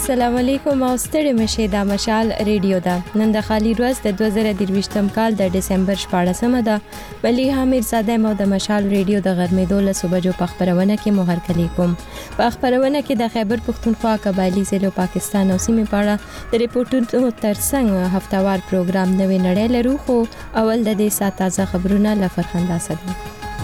السلام علیکم او ستړي مشه د مشال ریډیو دا نن د خالی ورځ د 2023م کال د ډسمبر 14مه ده ولی حمید زاده مو د مشال ریډیو د غرمې 12 بجو په خبرونه کې مهر کلی کوم په خبرونه کې د خیبر پختونخوا قبایلی ضلع پاکستان او سیمې په اړه د ریپورتونو ترڅنګ هفتوار پروګرام نوې نړۍ لرو خو اول د دې سات تازه خبرونه لفرخنده سره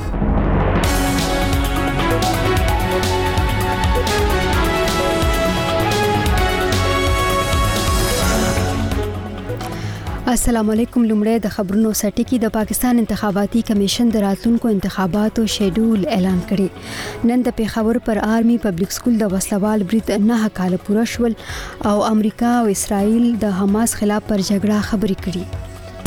السلام علیکم. لومړی د خبرونو سټیکی د پاکستان انتخاباتي کمیشن د راتلونکو انتخاباتو شیډول اعلان کړي. نن د پیښور پر آرمي پبلک سکول د وسلوال برید 9 کال پوره شول او امریکا او اسرائیل د حماس خلاف پر جګړه خبرې کړي.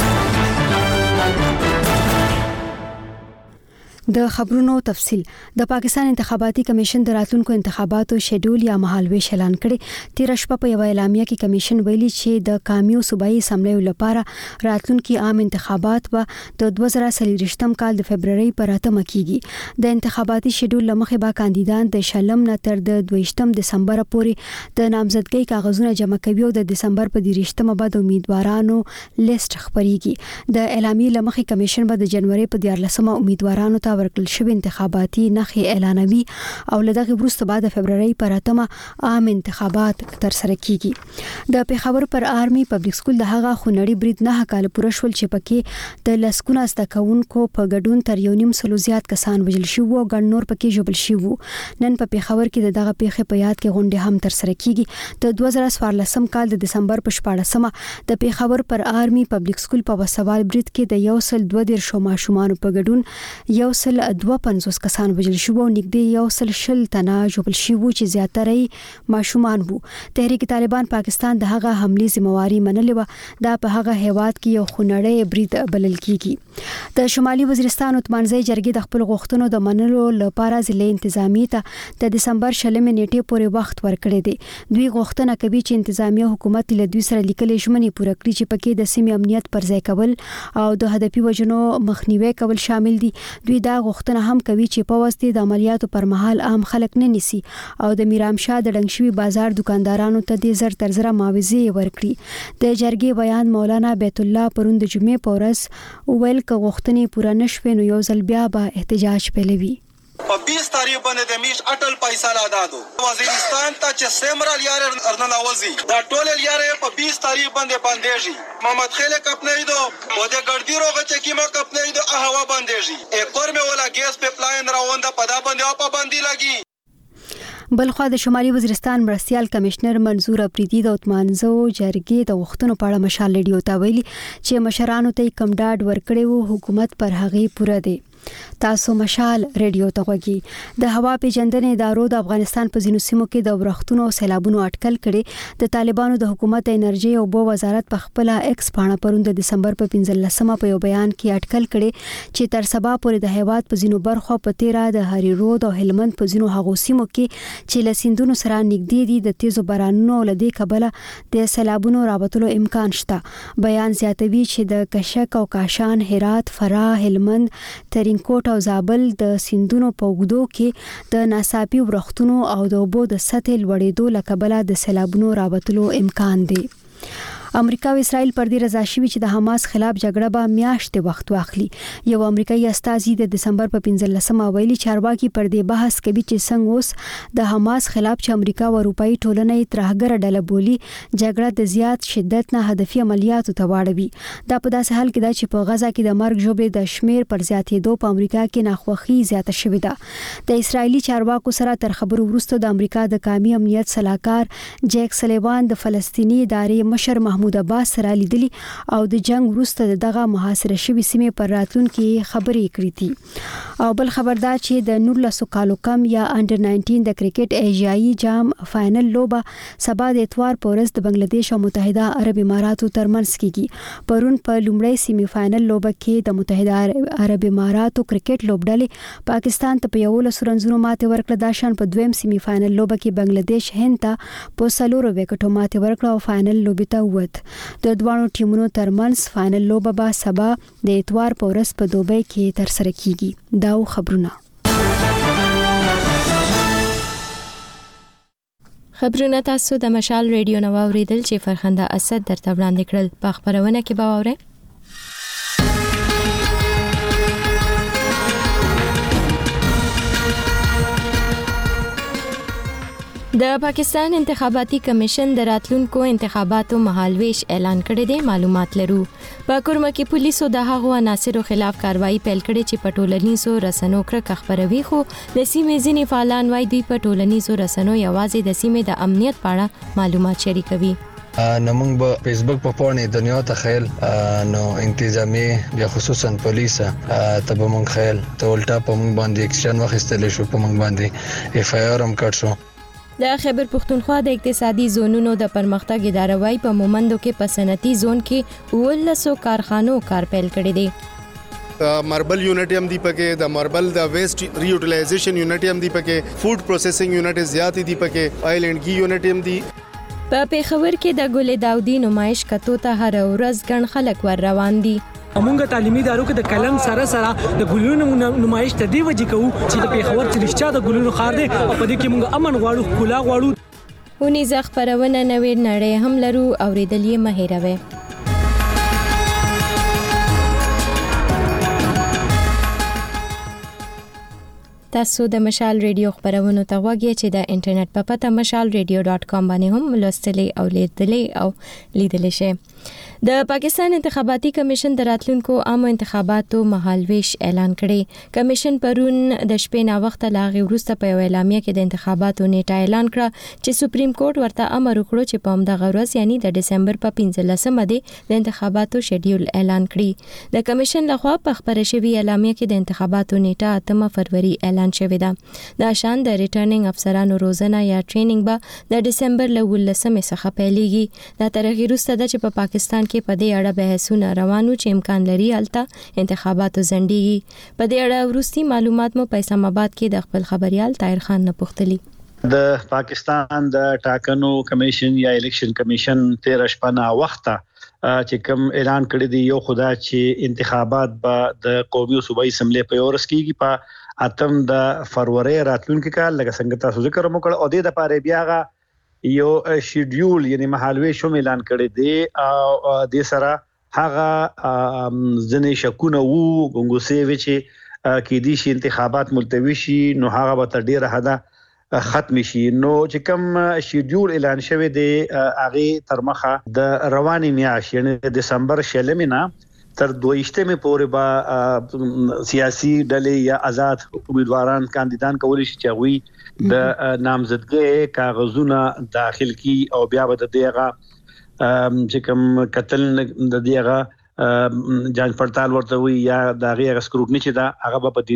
د خبرونو تفصيل. د پاکستان انتخاباتي کمیشن د راتلونکو انتخاباتو شیډول یا مهالويش اعلان کړي. 13 شپه په یو اعلامیه کې کمیشن ویلي چې د کامیو صوبایي اسمبلیو لپاره راتلونکي عام انتخابات به د 2023م کال د فبرवरी پر 8مه کیږي. د انتخاباتي شیډول لمخې به کاندیدان د شلم نه تر د 22 دسمبر پورې د نامزدګۍ کاغذونه جمع کوي او د دسمبر په 30مه بعد امیدوارانو لیست خبريږي. د اعلامیې لمخې کمیشن به د جنوري په 14مه امیدوارانو ته ورکړل شوی انتخاباتي نخي اعلانوي او لدغه وروسته بعد فبرवरी پر 8مه عام انتخابات تر سره کیږي. د پیښور پر آرمي پبلک سکول د هغه خونړي برید 9 کال پوره شول چې پکې د لسکونه استکونکو په ګډون تر 1.5 زیات کسان وژل شو او ګڼ نور پکې ژوبل شو. نن په پیښور کې دغه پیښه په یاد کې غونډه هم تر سره کیږي. د 2014 کال د دسمبر په 14مه د پیښور پر آرمي پبلک سکول په وسوال برید کې د 102 ماشومان په ګډون 152 کسان وژل شو او نږدې 120 تنه ژوبل شو چې زیاتره ماشومان وو. تحریک طالبان پاکستان د هغه حملې ذمہواری منلې و دا په هغه هیواد کې یو خونړی برید بلل کیږي. د شمالي وزیرستان اتمانځي جرګې د خپل غوښتنو د منلو لپاره ضلع انتظامی ته د دسمبر 20 نیټې پورې وخت ورکړی دی. دوی غوښتنه کوي چې انتظامیه حکومت له دوی سره لیکلې ژمنې پوره کړي چې پکې د سیمې امنیت پر ځای کول او د هدفي وجنو مخنیوي کول شامل دي. دوی دا غوښتنه هم کوي چې په واسطه د عملیاتو پر مهال عام خلک نه نيسي او د میرامشاه د ډنګشوي بازار دکاندارانو ته د زر تر زر معاوضه ورکړي. د جرګې بیان مولانا بیت الله پروند جمعې پورس ویل ک غوښتنې پوره نشوي نو یو ځل بیا به احتجاج پیلوي. په 20 تاریخ باندې د میش اټل پیسې لا دادو وزیرستان ته چې سیمرال یار ارنن اوزي دا ټول یار په 20 تاریخ باندې باندېږي. محمد خیلک خپلې دو او د ګردی روغه چې کیما خپلې دو هوا باندېږي ایک اور مې ولا ګیس په پلاین راونده پدا باندې او پابندي لګي. بلخوا د شمالي وزیرستان مرستيال کمشنر منظور اپریدي د اتمانزو جرګې د وختونو په اړه مشال ریډیو ته ویلي چې مشرانو ته کم ډاډ ورکړي وو حکومت پر هغه پوره دی. تاسو مشال ریډیو ته وګورئ. د هوا پیژندنې ادارو د افغانستان په ځینو سیمو کې د ورښتونو او سیلابونو اټکل کړي. د طالبانو د حکومت انرژي او بو وزارت په خپل ایکس پاڼه پروند د دسمبر په 15مه په یو بیان کې اټکل کړي چې تر سبا پورې د هیواد په ځینو برخو په تیرا د هری رود او هلمند په ځینو هغو سیمو کې چې لسیندونو سره نږدې دي د تیزو بارانونو او لدې کبله د سیلابونو رابطلو امکان شته. بیان زیاتوي چې د کشک او کاشان، هرات، فراه، هلمند، ترینکوټ او زابل د سیندونو په وګدو کې د ناڅاپي ورښتونو او د اوبو د سطح لوړېدو لکبله د سیلابونو رابطلو امکان دی. امریکا او اسرائیل پر دې رضا شوي چې د حماس خلاف جګړه به میاشتې وخت واخلي. یو امریکایي استازي د دسمبر په 15مه ویلي چارواکي پر دې بحث کوي چې څنګه اوس د حماس خلاف چې امریکا او اروپאי ټولنه یې ترهګره ډله بولي جګړه د زیات شدت نه هدفي عملیاتو ته واړوي. دا په داسې حال کې ده چې په غزا کې د مرګ ژوبلې د شمیر پر زیاتېدو په امریکا کې ناخوښي زیاته شوې ده. د اسرایلی چارواکو سره تر خبرو وروسته د امریکا د قومي امنیت صلاحکار جیک سلیوان د فلسطینی ادارې مشر محمود عباس سره لیدلی او د جنگ وروسته دغه محاصره شوی سیمه پر راتلونکي خبرې کړې دي. او بل خبردار چې د 19 کالو کم یا انډر 19 د کرکټ ایشیایي جام فائنل لوبه سبا د اتوار په ورځ د بنگلاديش او متحده عرب اماراتو ترمنځ کیږي. پرون په لومړی سیمه فائنل لوبه کې د متحده عرب اماراتو کرکټ لوبډلې پاکستان ته په 11 رنونو ماته ورکړه. د شان په دویم سیمه فائنل لوبه کې بنگلاديش هند ته په 4 وکټو ماته ورکړه او فائنل لوبې ته ووت. د دوانو ټیمونو ترمنځ فائنل لوبه به سبا د اتوار په ورځ په دوبۍ کې تر سره کیږي. دا خبرونه خبرونه تاسو د مشال ریډیو نو اوریدل چې فرخنده اسد درته وړاندې کړل. په خبرونه کې به واورئ د پاکستان انتخاباتي کمیشن د راتلونکو انتخاباتو مهالويش اعلان کړی دی. معلومات لرو په کورمه کې پولیسو د هغو عناصرو خلاف کاروایی پیل کړې چې په ټولنیزو رسنیو کرکه خبروي، خو د سیمې ځینې فعالان وايي دوی په ټولنیزو رسنیو یوازې د سیمې د امنیت په اړه معلومات شریکوي. نو موږ په فیسبوک په پورنې دنیا ته خیل نو انتظامی بیا خصوصا پولیس ته به موږ خیل ته ولټا په موږ باندې اکشن واخیستل شو، په موږ باندې اف آی آر هم کړ شو. د خیبر پختونخوا د اقتصادي زونونو د پرمختګ اداره وايي په مومندو کې په صنعتي زون کې 1900 کارخانو کار پیل کړی دی. ماربل یونټ هم دی پکې، د ماربل د ویسٹ ری یوټیلایزیشن یونټ هم دی پکې، فوډ پروسیسینګ یونټ زیات دی پکې، آیل اینڈ گی یونټ هم دی. په پیښور کې د ګل داودي نمایش کتو ته هر ورځ ګڼ خلک ور روان دي. امونګه تعلیمي ادارو کې د کلم سره د ګلونو نمایش ته دی وجې کوو چې د پیښور چې رښتیا د ګلونو خار دی او په دې کې موږ امن غواړو، کلا غواړو. ونی ځخ خبرونه نوې نړۍ هم لرو، اوریدل یې مه هېروئ. تاسو د مشال ریډیو خبرونه ته وګورئ چې د انټرنیټ په پته mashalradio.com باندې هم لوستلی او لیدلی او لیدلی شئ. د پاکستان انتخاباتي کمیشن د راتلونکو عامو انتخاباتو مهالويش اعلان کړي. کمیشن پرون د شپې نا وخت لاغي وروسته په اعلامیه کې د انتخاباتو نیټه اعلان کړه چې سپریم کورټ ورته امر وکړ چې په همدغه ورځ یعنی د دسمبر په 15مه د انتخاباتو شیډیول اعلان کړي. د کمیشن لخوا په خبره شوی اعلامیه کې د انتخاباتو نیټه 8 فروری اعلان شوې ده. د شان د ریټرنینګ افسرانو روزنه یا ټریننګ به د دسمبر له 19مې څخه پیلېږي. دا ترغه وروسته د په پاکستان کې په دې اړه بحثونه روانو چې امکان لري الته انتخاباتو ځنډيږي. په دې اړه ورستي معلومات مو په اسلام آباد کې د خپل خبريال طاهر خان نه پوښتلي. د پاکستان د ټاکنو کمیشن یا الیکشن کمیشن 13 شپه وخته چې کوم اعلان کړی دی، یو خدا چې انتخابات به د قومي صوبایي اسمبلی په ورس کېږي په 8 د فروری راتلونکي کال، لکه څنګه تاسو ذکر وکړ. او د لپاره بیا یو شیډیول یعنی مهالويش هم اعلان کړی دی او د سره هغه ځنې شکونه وو ګنګوسې چې کې دي شي انتخابات ملتوي شي، نو هغه به تر ډیره حده ختم شي. نو چې کوم شیډیول اعلان شوی دی هغه تر مخه د رواني میاشت یعنی دسمبر 16 تر 22مې پورې به سیاسي ډلې یا آزاد امیدواران کاندیدان کولی شي چې وي د نامزدګۍ کاغذونه داخل کی او بیا به د دیغه چې کوم قتل د دیغه جانچ پړتال ورته وي یا د هغه سکروټنی چې دا هغه په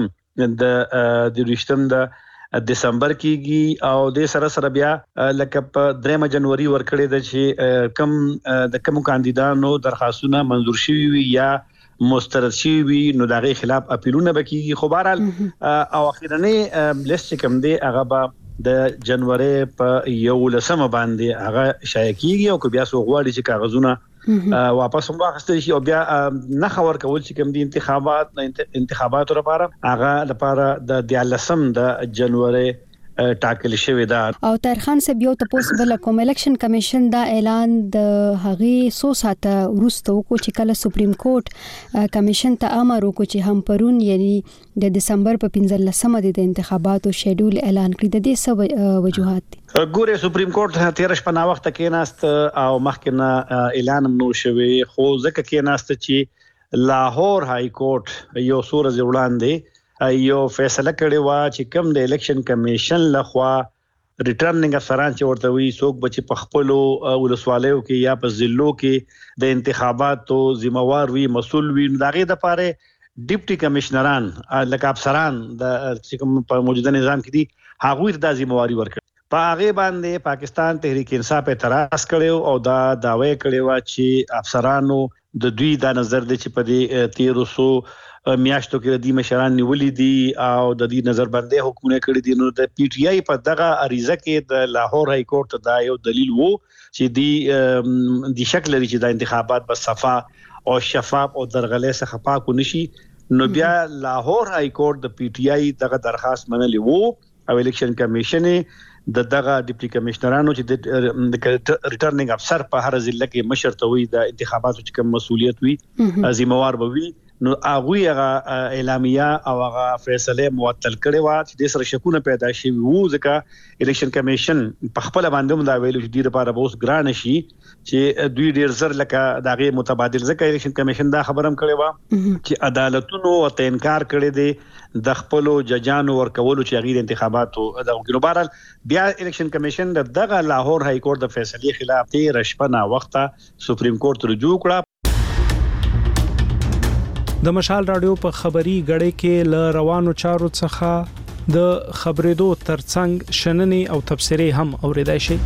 23 د دسمبر کېږي. او د سره بیا لکه په 3 جنوري ورکړې د چې کم د کوم کاندیدانو درخواستونه منزور شوي وي یا مسترد شوي وي، نو دغه خلاف اپیلونه وکړي. خو بهرحال او اخیرنی لیست کوم دی هغه به د جنوري په 11 باندې هغه شایع کیږي او بیا سو غواړي چې کاغذونه واپس هم واخستل شي او بیا نه خبر کول چې کوم دي انتخابات لپاره هغه لپاره د 13 د جنوري ټاکل شوی دا. او ترخان صاحب یو تاسو بل کوم الیکشن کمیشن دا اعلان د هغه 100 ساعته وروسته وکړو چې کله سپریم کورټ کمیشن ته امر وکړ چې هم پرون یعنی د دسمبر په 15مه د انتخاباتو شیډول اعلان کړي. د دې څه وجوهات دي؟ ګوره سپریم کورټ 13 شپه وخت کې ناست او مخکنه اعلان نو شوی، خو ځکه کې ناست چې لاهور های کورټ یو سورز وړاندې یو فیصله کړی و چې کوم د الیکشن کمیشن لخوا ریټرنینګ افسران چې ورته وي څوک بچ په خپل ولسوالیو کې یا په ضلعو کې د انتخاباتو ذمہوار وي، مسؤل وي، دغه د پاره ډیپټي کمشنران لکه افسران د کوم په موجوده نظام کې دي هغه د ذمہواری ورکړي. په هغه باندې پاکستان تحریک انصاف اعتراض کړو او دا داوی کړی و چې افسرانو د دوی د نظر د چې په دې 1300 میاشتو کې د مشران نیولې دي او د دې نظر باندې حکومت کړی دي. نو د پی ټی آی په دغه اریزه کې د لاهور های کورټ دا یو دلیل وو چې دی شکل لري چې د انتخابات په صفا او شفاف او درغلې څخه پاک ونشي. نو بیا لاهور های کورټ د پی ټی آی دغه درخواست منلې وو او الیکشن کمیشن د دغه ډیپټي کمشنرانو چې د ریټرنینګ افسر په هر ضلع کې مشر ته وي د انتخاباتو چې کوم مسولیت وي ذمہوار بوي نو هغه اعلامیه او هغه فیصله معطل کړي وا چې د سره شکونه پیدا شي وو ځکه الیکشن کمیشن په خپل باندې دا ویلو چې د لپاره بوس ګران شي چې دوی ډیر زر لکه دغه متبادل ځکه الیکشن کمیشن دا خبرم کړي وا چې عدالتونو ته انکار کړي دي د خپل ججانو ورکولو چې غیر انتخاباتو د ګلوبال بیا الیکشن کمیشن دغه لاهور های کورټ د فیصله خلاف 13 شپه وخته سپریم کورټ رجوع کړه. د مشال رادیو په خبري غړې کې ل روانو چارو څخه د خبرېدو ترڅنګ شننې او تبصرې هم اوریدای شي.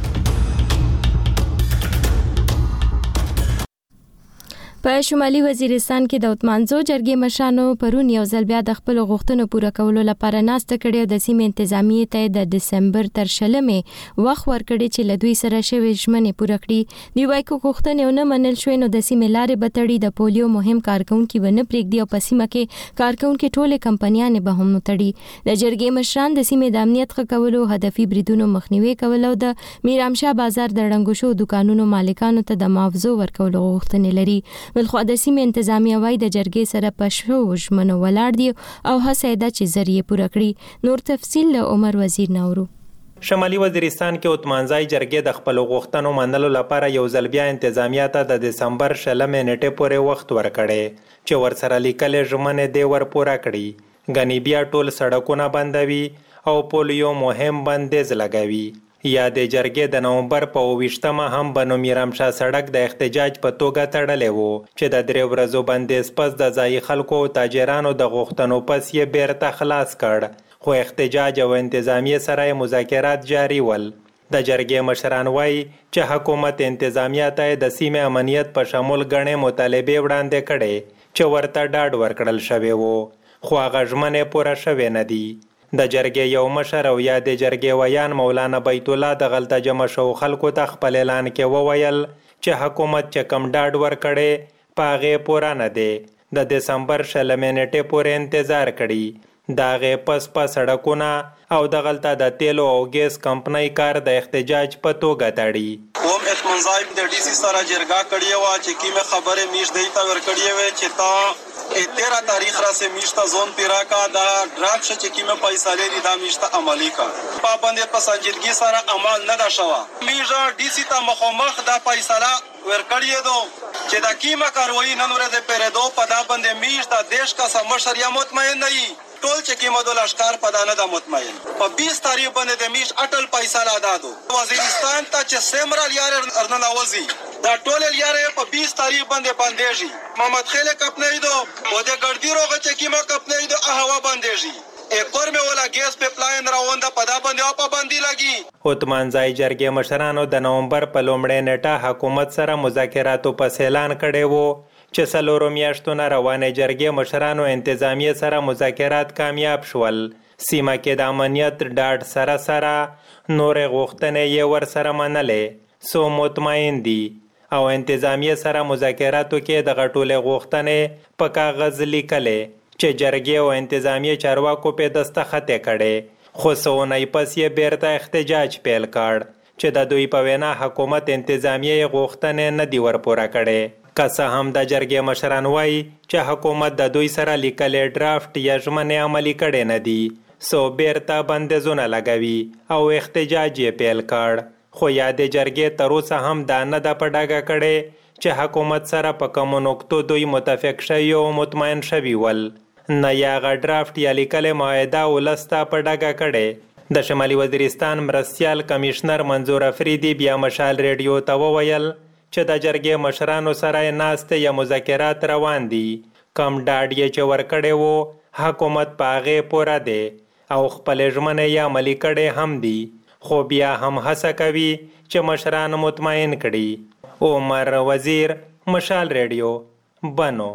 په شمالي وزیرستان کې د عثمانزو جرګې مشرانو پرون یو ځل بیا د خپل غوښتنو پوره کولو لپاره ناسته کړې د سیمې انتظامیې ته د دسمبر تر شلمې وخت ورکړي چې لدوی سره شوي ژمنې پوره کړي. دی وايي کو غوښتنې نه منل شوې نو د سیمې لارې بتړي د پولیو مهم کارکونکو ونه پرېږدي او په سیمه کې کارکونکو ټوله کمپنیانه به هم تړي. د جرګې مشران د سیمې د امنیت ښه کولو هدفي بریدونو مخنیوي کول او د میرامشاه بازار د رنګو شو دکانونو مالکانو ته د معاوضو ورکولو غوښتنې لري. بلخو د سیمې انتظامیه وايي د جرګې سره په شو ژمنو ولاړ دي او هڅه ده چې ذریعہ پوره کړي. نور تفصیل له عمر وزیر نورو. شمالي وزیرستان کې عثمانزای جرګې د خپل غوښتنو منلو لپاره یو ځل بیا انتظامیه ته د دسمبر 16 نیټې پورې وخت ورکړي چې ورسره لیکل ژمنې دی ور پوره کړي. غنی بیا ټول سړکونه بندوي او پولیو مهم بندیز لګوي. یا د جرګې د نومبر په 28مه هم بنو میرامشاه سړک د احتجاج په توګه تړلی وو چې د 3 ورځو بندیز پس د ځایي خلکو او تاجرانو د غوښتنو پس یې بیرته خلاص کړ خو احتجاج او انتظامیه سره مذاکرات جاری ول. د جرګې مشران وایي چې حکومت انتظامیه ته د سیمې امنیت په شمول غنې مطالبه وړاندې کړي چې ورته ډاډ ورکړل شوی وو خو هغه ژمنې پوره شوې نه دي. د جرګې یو مشر او یا د جرګې ویان مولانا بیت الله د غلطه جمع شو خلکو ته خپل اعلان کې وویل چې حکومت چې کم ډاډ ورکړي پاغه پورا نه دی. د دسمبر 16 نیټې پورې انتظار کړي دا غي پس سړکونه او د غلطه د تیلو او ګیس کمپنۍ کار د احتجاج په توګه تړي. قوم اطمینان د ډي سي سره جرګه کړی و چې کیمه خبره میش دی تا ور کړی و چې تا 13 تاریخ را سے میشتا زون پیرا کا دا ډراپ ش چې کیمه پیسې لري دا میشتا عملی کا پابند په سنجیدګي سره عمل نه دا شوا میجا ډي سي ته مخامخ دا پیسې ور کړی دو چې دا کیمه کاروي نن ورځ پیره دو پدا باندې میشتا دیش کا سمشر یا مطمئن نه ټول چې کیمه د لشکار پدانه د مطمئن په 20 تاریخ باندې د میش اٹل پیسې لا دادو وزیرستان ته چې سیمرال یار ارنناوزی دا ټول یار په 20 تاریخ باندې باندېږي محمد خیل کپنې دو او د ګردی روغه چې کیمه کپنې دو هوا باندېږي اکور مې ولا ګیس پایپلاین راونده پدا باندې او پابندي لګي. عثمانزای جرګې مشرانو د نومبر په لومړۍ نیټه حکومت سره مذاکراتو په اعلان کړي وو چې څلورو میاشتو نه روانې جرګې مشرانو انتظامیه سره مذاکرات کامیاب شول. سیمه کې د امنیت ډاډ سره نورې غوښتنې یې ورسره منلې سو مطمئن دي او انتظامیه سره مذاکراتو کې د غټولې غوښتنې په کاغذ لیکلې چې جرګې او انتظامیه چارواکو په دستخط کړي خو سونې پس یې بیرته احتجاج پیل کړ چې د دوی په وینا حکومت انتظامیه غوښتنې نه دی ورپوره کړي. که څه هم د جرګې مشران وایي چې حکومت د دوی سره لیکلې ډرافټ یا ژمنې عملي کړي نه دي سو بیرته بندیزونه لګوي او احتجاج یې پیل کړ خو یا د جرګې تر اوسه هم دا نه ده په ډاګه کړې چې حکومت سره په کومو نقطو دوی متفق شوي او مطمئن شوي ول نه یا هغه ډرافټ یا لیکلې معاهده ولس ته په ډاګه کړې. د شمالي وزیرستان مرستیال کمشنر منظور افریدي بیا مشال ریډیو ته وویل چې د جرګې مشرانو سره ناستې یا مذاکرات روان دي کم ډاډ یې چې ورکړی وو حکومت په هغې پوره دی او خپلې ژمنې یې عملي کړې هم دي خو بیا هم هڅه کوي چې مشران مطمئن کړي. عمر وزیر مشال ریډیو بنو.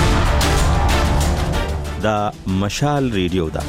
دا مشال ریډیو ده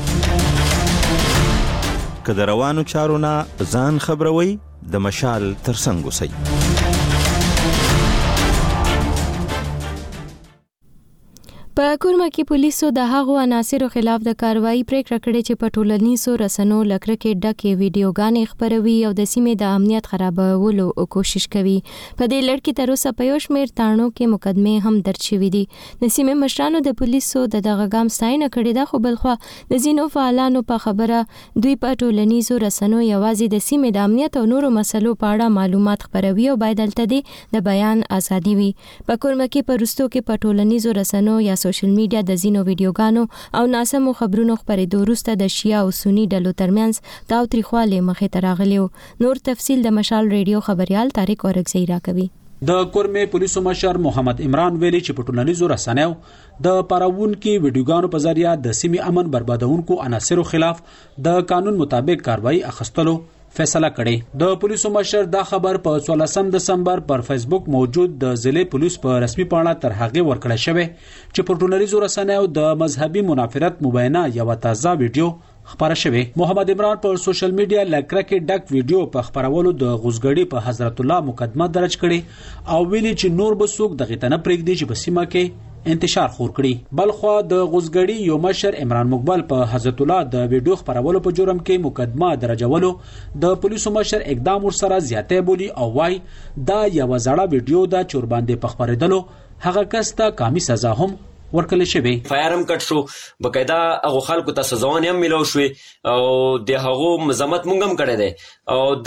که د روانو چارو نه ځان خبروي د مشال ترڅنګ اوسئ. په کورما کې پولیسو د هغو عناصرو خلاف د کاروایی پریکړه کړې چې په ټولنیزو رسنیو لکرکې ډکې ویډیوګانې خپروي او د سیمې د امنیت خرابولو کوشش کوي. په دې لړ کې تر اوسه په یو شمېر تاڼو کې مقدمې هم درج شوې دي. د سیمې مشرانو د پولیسو د دغه ګام ستاینه کړې ده، خو بلخوا د ځینو فعالانو په خبره دوی په ټولنیزو رسنیو یوازې د سیمې د امنیت او نورو مسلو په اړه معلومات خپروي او باید دلته د بیان ازادي وي. په کورما کې په وروستو کې په ټولنیزو رسنیو یا سوشل میډیا د زینو ویډیوګانو او ناسمو خبرونو خپرېدو وروسته د شیعه او سنی ډلو ترمنځ تاوتریخوالی مخې ته راغلی. نور تفصیل د مشال ریډیو خبريال طارق اورګزی راکوي. د کورمې پولیسو مشر محمد عمران ویلي چې په ټولنیزو رسنیو د پاراونکو ویډیوګانو په ذریعہ د سیمې امن بربادونکو عناصرو خلاف د قانون مطابق کاروایی اخیستلو فیصله کړې. د پولیسو مشر دا خبر په 14 دسمبر پر فیسبوک موجود د ضلع پولیس په رسمي پاڼه تر هغه ورکړل شوی چې په ټولنیزو رسنیو د مذهبي منافرت مبینه یو تازه ویډیو خبره شوی. محمد عمران پر سوشل میډیا لکرکې ډک ویډیو په خبرولو د غوزګړی په حضرت الله مقدمه درج کړي او ویلي چې نور به څوک دغه تنه پرېږدي چې په سیمه کې انتشار خور کړي. بلخوا د غوزګړی یو مشر عمران مقبل په حضرت الله د ویډیو خبرولو په جرم کې مقدمه درجولو د پولیسو مشر اقدام ورسره زیاته بولی او وای دا یو زړه ویډیو د چور باندې په خبرېدلو هغه کس ته قامي سزا هم ورکل شوی. فایرم کټ شو، بقاعده هغه خلکو ته سزاونه هم ملو شوې او د هغه مزمت مونږ هم کړی دی او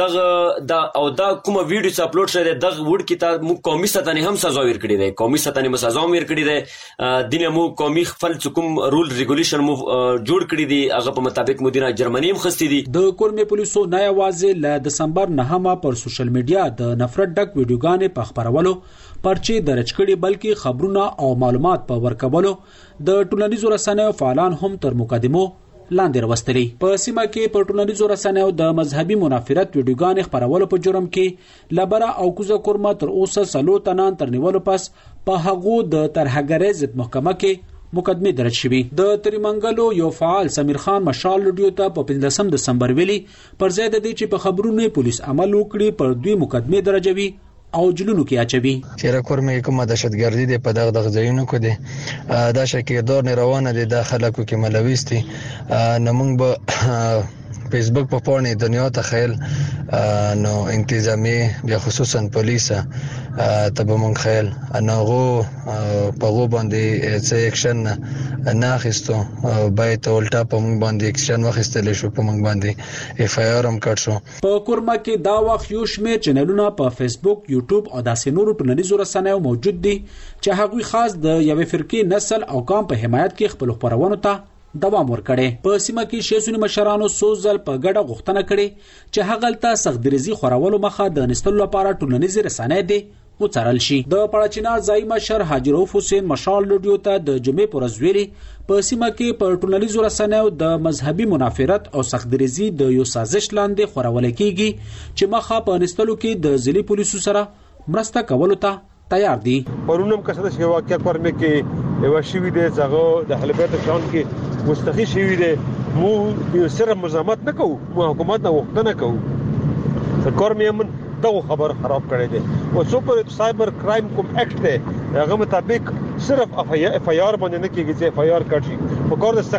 دا کومه ویډیو چې اپلوډ شوی دی دغه وډ کې ته مو قومي ستنې هم سزا ورکړي دی، قومي ستنې مو سزا ورکړي دی. دینه مو قومي خپل کوم رول ریګولیشن مو جوړ کړی دی، هغه په مطابق مدینه جرمنی هم خستی دي. د کورمې پولیسو نه یوازې ل دسمبر 9 پر سوشل میډیا د نفرت ډک ویډیوګانې په خبرولو پرچې درج کړي بلکې خبرونه او معلومات په ورکولو د ټولنیزو رسنیو فعالان هم تر مقدمو لاندې راوستلي. په سیمه کې په ټولنیزو رسنیو د مذهبي منافرت ویډیوګانې خبرولو په جرم کې لبره او کوزه کورما تر اوسه 3 تنان تر نیولو پس په هغو د ترهګرۍ ضد محکمه کې مقدمه درج شوی. د تریمنګلو یو فعال سمیر خان مشال ریډیو ته په 15 دسمبر ویلي پر ځای د دې چې په خبرونو پولیس عمل وکړي پر دوی مقدمه درجوي او جلونو کې اچوي. چیرې کورمې کومه دهشتګردي د په دغه ځایونو کې دي دا شکه دور نه روانه دي د خلکو کې ملويستي نمونږ به فیسبوک په پورنی دنیا ته خیل نو انتظامی بیا خصوصا پولیسه ته به مونږ خیل انغه په غو باندې څه اکشن نه اخیستو باید ولټا په مونږ باندې اکشن واخیستل شو، په مونږ باندې اف آی آر هم کړ شو. په کورما کې دا وخت یو شمېر چینلونه په فیسبوک، یوټیوب او داسې نورو ټولنیزو رسنیو موجود دي چې هغوی خاص د یوې فرقې نسل او قوم په حمایت کې خپل خبرونه ته دوام ورکړي. په سیمه کې شیسونی مشرانو سوزل په ګډه غوښتنه کړي چې هغلته سختدریزي خورولو مخه د نستلو لپاره ټولنیزې رسنۍ دي وڅارل شي. د پړچینا ځای مشر حاجی رؤف حسین مشال ریډیو ته د جمعې پر ورځ ویلي په سیمه کې په ټولنیزو رسنیو د مذهبي منافرت او سختدریزي د یو سازش لاندې خورول کیږي چې مخه په نستلو کې د ځلي پولیسو سره مرسته کولو ته تیار دي. پرونم کسره چې واقعیت ورمه کې یو شی دی زغه د حلبیت شان کې مستخی شوی دی. مو یو سره مزاحمت نه کوو، مو حکومت نه وختنه کوو. سرکار میمن دغه خبر خراب کړی دی او سپر سایبر کرایم کوم اکټ دی هغه مطابق صرف اف آی آر باندې نه کیږي چې اف آی آر کړي په کار د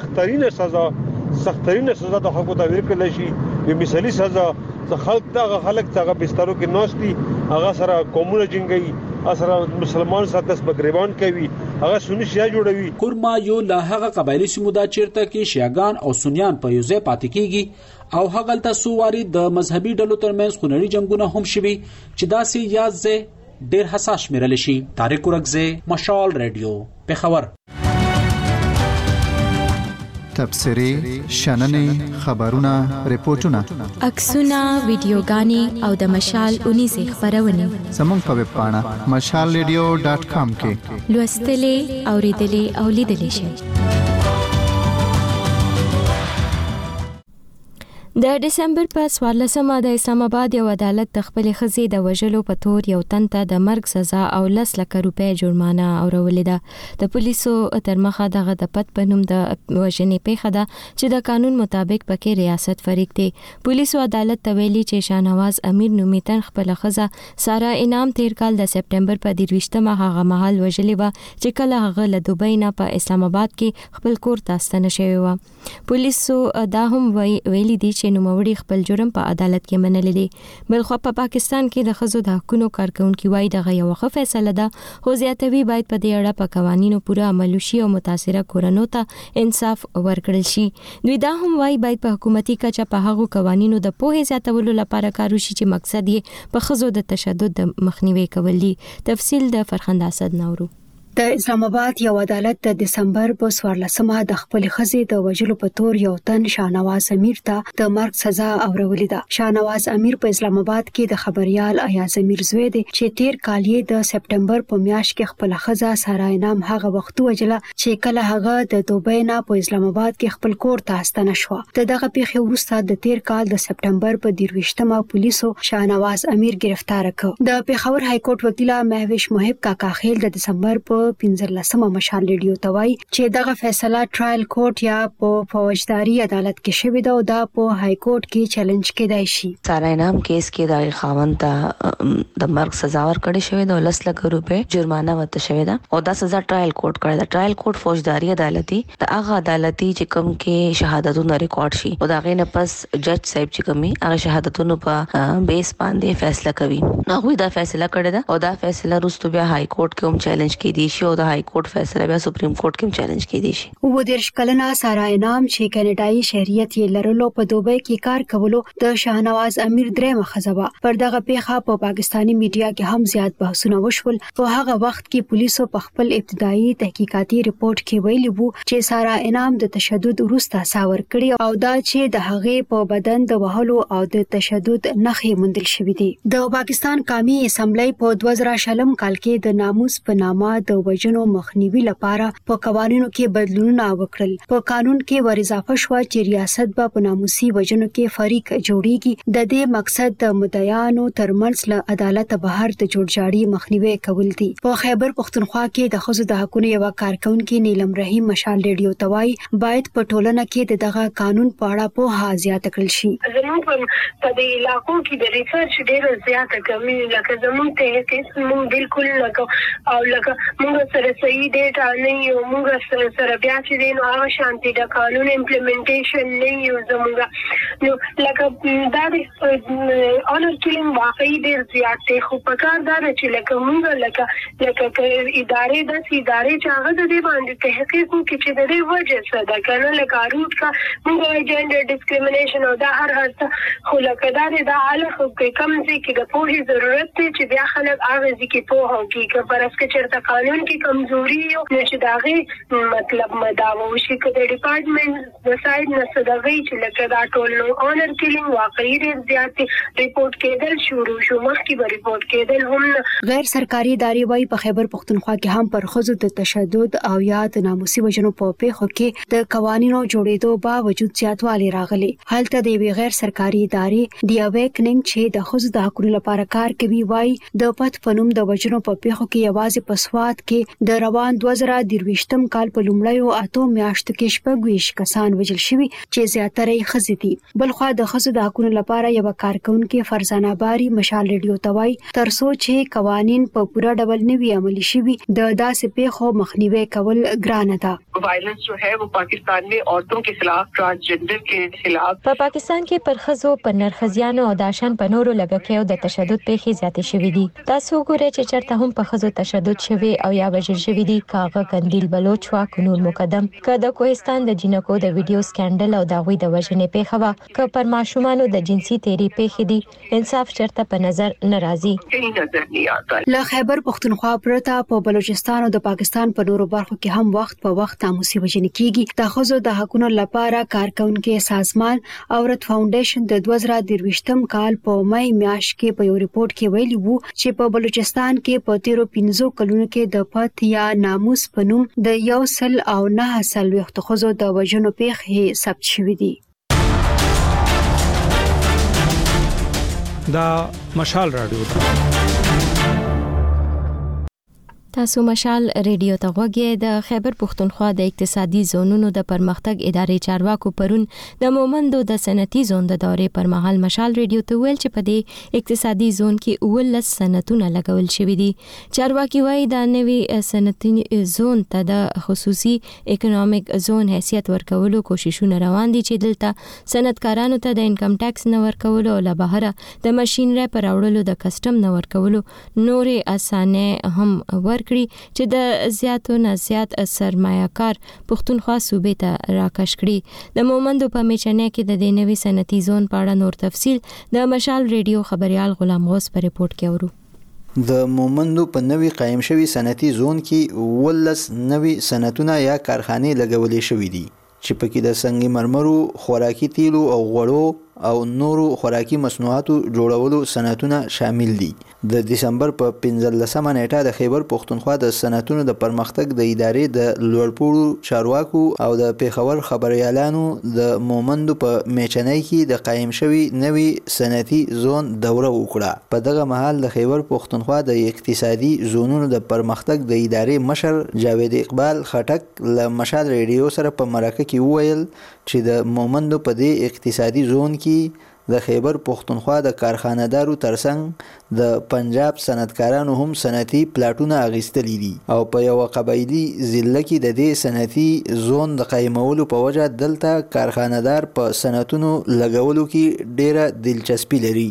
سخترینه سزا د حکومت ورکړل شي. په مثالی سزا د خلک څنګه بسترو کې ناشتي هغه سره قومونه جنګي اثر مسلمان ساتس بګریبان کوي هغه سنی شیا جوړوي. کورما یو له هغه قبایلی سیمه چیرته کې شیعاګان او سنیان په یو ځای پاتې کیږي او هغلته سوواري د مذهبي ډلو ترمنځ خونړي جنگونه هم شوي چې داسې یاد ډیر حساس شمیرل شي. طارق اورګزی، مشال ریډیو، پېښور. تبصرې، شننې، خبرونه، ریپورتونه، عکسونه، ویډیوګانې او د مشال 19 خبرونه زموږ په ویب پاڼه mashalradio.com کې لوستلې، اوریدلې او لیدلې شئ. د ډسمبر په 14مه د اسلام آباد یو عدالت د خپل خزي د وژلو په تور یو تن ته د مرګ سزا او 10 لک روپۍ جرمانه اورولې ده. د پولیسو تر مخه دغه د پد په نوم د وژنې پیښه ده چې د قانون مطابق پکې ریاست فریق دی. پولیسو عدالت ته ویلي چې شاهنواز امیر نومیتن خپل خزه سارا انعام تیر کال د سپټمبر په 23مه هغه مهال وژلې و چې کله هغه له دوبۍ نه په اسلام آباد کې خپل کور ته ستنه شوی و. پولیسو دا هم ویلي دي چې نوموړي خپل جرم په عدالت کې منلی دی. بلخو په پاکستان کې د ښځو د حقوقو کارکونکو وایي دغه یو ښه فیصله ده، خو زیاتوي باید په دې اړه په قوانینو پوره عمل وشي او متاثره کورنو ته انصاف ورکړل شي. دوی دا هم وایي باید په حکومتي کچه په هغو قوانینو د پوهې زیاتولو لپاره کار وشي چې مقصد یې په ښځو د تشدد د مخنیوي کول دي. تفصیل د فرخنده اسد نورو. د اسلام آباد یو عدالت د دسمبر په 14مه د خپل خزي د وژلو په تور یو تن شاهنواز امیر ته د مرګ سزا اورولې ده. شاهنواز امیر په اسلام آباد کې د خبريال ایاز امیر زوی دی چې تیر کال یې د سپټمبر په میاشت کې خپل خزه سارا انعام هغه وخت وجله چې کله هغه د دوبۍ نه په اسلام آباد کې خپل کور ته ستنه شو. دغه پیښه وروسته د تیر کال د سپټمبر په 23مه پولیسو شاهنواز امیر گرفتار کړ. د پیښور های کورټ وکیل مهوش محب کاکا خیل د دسمبر په 15مه مشال ریډیو ته وایي چې دغه فیصله ټرایل کورټ یا په فوجداري عدالت کې شوې ده او دا په های کورټ کې چیلنج کېدای شي. سارا انعام کیس کې د خاوند ته د مرګ سزا ورکړې شوې ده، 10 لک روپۍ جرمانه ورته شوې ده او دا سزا ټرایل کورټ کړی ده. ټرایل کورټ فوجداري عدالتي د هغه عدالتي چې کوم کې شهادتونه ریکارډ شي او دا غینه پس جج صاحب چې کومي هغه شهادتونو په بیس باندې فیصله کوي. هغه دا فیصله کړی ده او دا فیصله وروسته بیا های کورټ کې هم چیلنج کېدی شي او د های کورټ فیصله بیا سپریم کورټ کې چیلنج کېدی شي. و د شکلنا سارا انعام چې کینیډایي شهریت یې لرلو په دوبۍ کې کار کولو د شاهنواز امیر درېمه خزبه پر دغه پیښه په پاکستانی میډیا کې هم زیات بحثونه وشول. په هغه وخت کې پولیسو په خپل ابتدایي تحقیقاتي ریپورت کې ویلي وو چې سارا انعام د تشدد وروسته ساور کړی او دا چې د هغې په بدن د وهلو او د تشدد نښې موندل شوې دي. د پاکستان قومي اسمبلی په 2000 کال کې د ناموس په نامه د وژنو مخنیوي لپاره په قوانینو کې بدلونونه وکړل. په قانون کې ور اضافه شو چې ریاست به په ناموسي وژنو کې فریق جوړیږي. د دې مقصد د مدعیانو ترمنځ له عدالت بهر د جوړجاړي مخنیوي کول دي. په خیبر پختونخوا کې د ښځو د حقوقو یو کارکونکو نیلم رحیم مشال ریډیو توای باید په ټولنه کې د دغه قانون په اړه په زیات کړل شي. زموږ په دې علاقو کې د ریسرچ ډیره زیاته کمی لکه زموږ ته هیڅ موږ بالکل لکه او لکه موږ سره صحیح ډیټا نه یو، موږ سره بیا چې دی نو هغه شانتي د قانون امپلیمنټیشن نه یو زموږ نو لکه دا د اونر کیلینګ واقعي ډیر زیات دی. خو په کار دا چې لکه موږ لکه ادارې چې هغه د دې باندې تحقیق وکړي چې د دې وجه څه ده کنه لکه روټ کا موږ جنډر ډیسکریمینیشن او دا هر څه خو لکه دا د علاوه خو کم ځای کې د پوهې ضرورت دی چې بیا خلک هغه ځکه پوه هوږي که پرس کې چیرته قانون کې کمزوري یو چې داغه مطلب مداوو شي که د ډپارټمنټ د ساید نه صدغه چې لکه دا ټول اونر کیلینګ واقعي ډیر زیات ریپورت کېدل شروع شو مخکې به ریپورت کېدل هم غیر سرکاري ادارې وايي په خیبر پختونخوا کې هم پر ښځو د تشدد او یا د ناموسي وژنو په پیښو کې د قوانینو جوړېدو باوجود زیاتوالی راغلی. هلته د یوې غیر سرکاري ادارې دی اویکنینګ چې د ښځو د حقوقو لپاره کار کوي وايي د پد پنوم د وژنو په پیښو کې یوازې په سواد کې د روان 2023 کال په لومړیو 8 میاشتو کې 26 کسان وژل شوي چې زیاتره یې ښځې دي. بلخو د ښځو د حقوقو لپاره یو کارکونکو فرزانه باری مشال ریډیو توای ترڅو چې قوانین په پوره ډول نوي عملي شوي د داسې پیښو مخنیوي کول ګرانه ده. वायलेंस जो है वो पाकिस्तान में औरतों के खिलाफ ट्रांसजेंडर के खिलाफ په پاکستان کې پر ښځو په نرخزیانو او داشن په نورو لګکیو د تشدد پیښې زیاتې شوې دي. تاسو ګورئ چې چرته هم په ښځو تشدد شوی او یا وژل شوی دي کاغه کندیل بلوچ وا کونور مقدم که د کوهستان د جنکو د ویډیو سکینډل او د غوي د وژنې پیښه وا که پر ماشومانو د جنسي تیری پیښې دي انصاف چرته په نظر ناراضي. له خیبر پختونخوا پرته په بلوچستان او د پاکستان په نورو برخو کې هم وخت په وخت ناموسي وژنې کیږي. د ښځو د حقوقو لپاره کارکونکو سازمان عورت فاونډیشن د 2023 کال په مې میاشت کې په یو ریپورت کې ویلي وو چې په بلوچستان کې په 13 کلونو کې د پات یا ناموس په نوم د 109 ښځو د وژنو پیښې ثبت شوې دي. دا مشال رادیو تاسو مشال ریډیو ته غوږی د خیبر پښتونخوا د اقتصادي زونونو د پرمختګ ادارې چارواکو پرون د مومندو د صنعتي زون د دورې پر مهال مشال ریډیو ته ویل چې په دې اقتصادي زون کې 19 صنعتونه لګول شوي دي. چارواکي وایي دا نوي صنعتي زون ته د خصوصي اکونومیک زون حیثیت ورکولو کوششونه روان دي چې دلته صنعتکارانو ته د انکم ټیکس نه ورکولو او له بهره د ماشينري پر راوړلو د کسټم نه ورکولو نورې اسانه هم کړی چې د زیاتو نه زیات سرمایه‌کار پښتونخوا صوبې ته راکش کړي. د مومندو په میچنه کې د نوي صنعتي زون په اړه نور تفصیل د مشال ریډیو خبريال غلام غوث په ریپورت کې اورو. د مومندو په نوي قائم شوی صنعتي زون کې 19 نوي صنعتونه یا کارخانې لګولې شوې دي چې پکې د سنگ مرمرو، خوراکي تیلو او غوړو او نورو خوراکي مصنوعاتو جوړولو صنعتونه شامل دي. د دسمبر په 15مه نیټه د خیبر پښتونخوا د صنعتونو د پرمختګ د ادارې د لوړپوړو چارواکو او د پیښور خبريالانو د مومندو په میچنۍ کې د قائم شوی نوي صنعتي زون دوره وکړه. په دغه مهال د خیبر پښتونخوا د اقتصادي زونونو د پرمختګ د ادارې مشر جاوید اقبال خټک له مشال ریډیو سره په مرکه کې وویل چې د مومندو په دې اقتصادي زون کې د خیبر پښتونخوا د کارخانه‌دارو ترڅنګ د پنجاب صنعتکارانو هم صنعتي پلاټونه اغیستلي دي او په یو قبایلی ضلع کې د دې صنعتي زون د قایمولو په وجه دلته کارخانه‌دار په صنعتونو لګولو کې ډیره دلچسپي لري.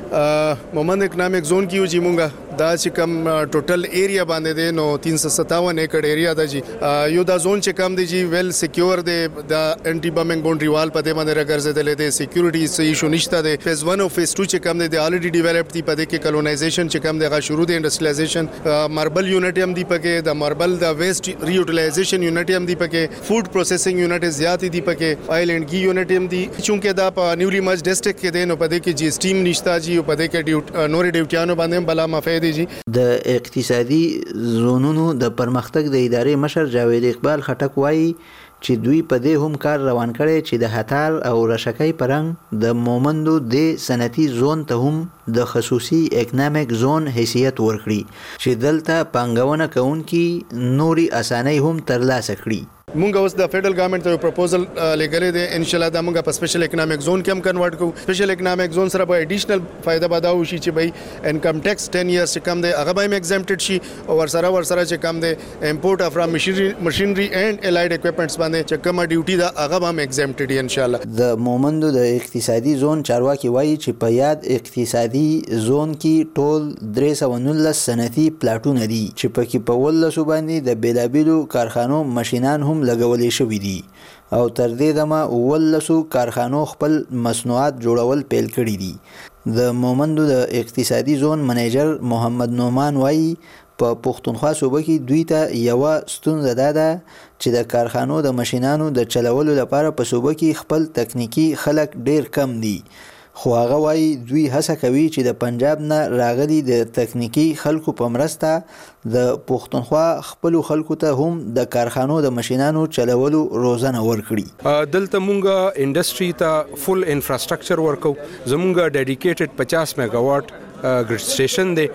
مومند اکنامک زون کې یو چې مونږه دا چې کم ټوټل ایریا باندې دی نو 357 ایکڑ ایریا دا جی یو دا زون چې کم دی جی ویل سکیور دی دا انټي بمینګ باونډري وال په دې باندې راګرځیدل دي سکیورټي صحیح شو نشته دی. فیز 1 او فیز 2 چې کم دی الریډي ډیولپډ دی په دې کې کلونایزیشن چې کم دی غا شروع دی انډستریالایزیشن ماربل یونټ هم دی پکې د ماربل د ویسټ ریوټیلایزیشن یونټ هم دی پکې فود پروسیسینګ یونټ زیات دی پکې آیل اینڈ گی یونټ هم دی چونکه دا په نیولی مرج ډسټریکټ کې دی نو په دې کې جی سټیم نشته جی په دې کې نور ډیوټیانو باندې بلا مفید د اقتصادي زونونو د پرمختګ د ادارې مشر جاوید اقبال خټک وایي چې دوی په دې هم کار روان کړي چې د هتار او رشکای پرنګ د مومندو د صنعتي زون ته هم د خصوصي اکونومیک زون حیثیت ورکړي چې دلته پانګونه کوونکي نوري اسانۍ هم ترلاسه کړي. مونږ اوس د فدرل ګورنمنت ته پروپوزل لګلې ده ان شاء الله دا مونږ په سپیشل اکونومیک زون کې هم کنورټ کوو. سپیشل اکونومیک زون سره به اډیشنل فائدہ بداو شي چې به انکم ټیکس 10 ایئرز چې کم دی هغه به ایگزمپټډ شي او ورسره چې کم دی امپورټ اف فرام ماشينري اینڈ الایډ اکوپمنټس باندې چې کومه ډیوټي دا هغه به ایگزمپټډ ان شاء الله. د مومندو د اقتصادي زون چارواکي وایي چې په یاد اقتصادي زون کې ټول 319 صنعتي پلاټونه دي چې پکې په ولسو باندې د بیلابیلو کارخانو ماشينان هم لګولې شوې دي او تر دې دمه 19 کارخانو خپل مصنوعات جوړول پیل کړي دي. د مومندو د اقتصادي زون منیجر محمد نومان وایي په پښتونخوا صوبه کې دوی ته یو ستونزه ده چې د کارخانو د ماشينانو د چلولو لپاره په صوبه کې خپل تکنیکی خلک ډیر کم دي. خو هغه وایي دوی هڅه کوي چې د پنجاب نه راغلي د تکنیکی خلکو په مرسته د پښتونخوا خپل خلکو ته هم د کارخانو د ماشينانو چلولو روزنه ورکړي. دلته مونږه انډستری ته فل انفراستراکچر ورکو. زمونږه ډیډیکیټډ 50 میگاواټ ګریډ سټیشن دی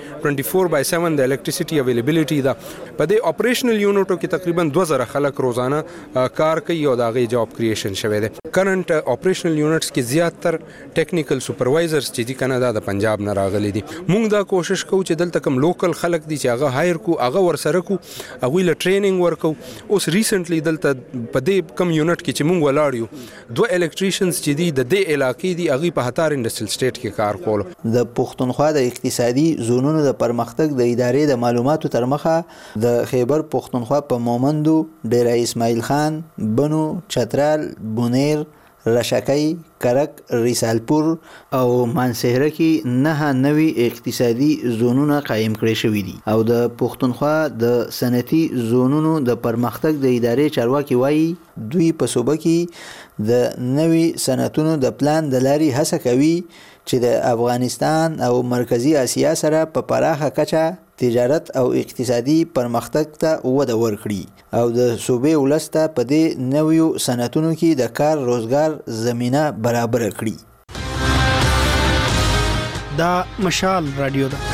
24/7 د الکتریسيټي اویلیبিলিټي دا په دې اپریشنل یونټو کې تقریبا 2000 خلک روزانه کار کوي او دا غي جاب کریشن شوی دی. کرنٹ اپریشنل یونټس کې زیاتره ټیکنیکل سپروایزرز چې دي کنه دا د پنجاب نه راغلي دي. مونږ دا کوشش کوو چې دلته کوم لوکل خلک دي چې هغه هایر کو هغه ورسره کو هغه له ټریننګ ورکو. اوس ریسنټلی دلته په دې کم یونټ کې چې مونږ ولاړیو 2 الکتریشنز چې دي د دې علاقې دي هغه په هتار انډستریل سټیټ کې کار کول. د پښتونخوا د اقتصادي زونونو د پرمختګ د ادارې د معلوماتو تر مخه د خیبر پښتونخوا په مومندو، ډیره اسماعیل خان، بنو، چترال، بونیر، رشکای، کرک، ریسالپور او مانسهره کې 9 نوي اقتصادي زونونه قائم کړي شوي دي او د پښتونخوا د صنعتي زونونو د پرمختګ د ادارې چارواکي وایي دوی په صوبه کې د نوي صنعتونو د پلان د لاري هڅه کوي چې د افغانستان او مرکزی اسیا سره په پراخه کچه تجارت او اقتصادي پرمختګ ته وده ورکړي او د صوبې ولسته په دې نویو صنعتونو کې د کار روزګار زمينه برابر کړي. دا مشال رادیو ده.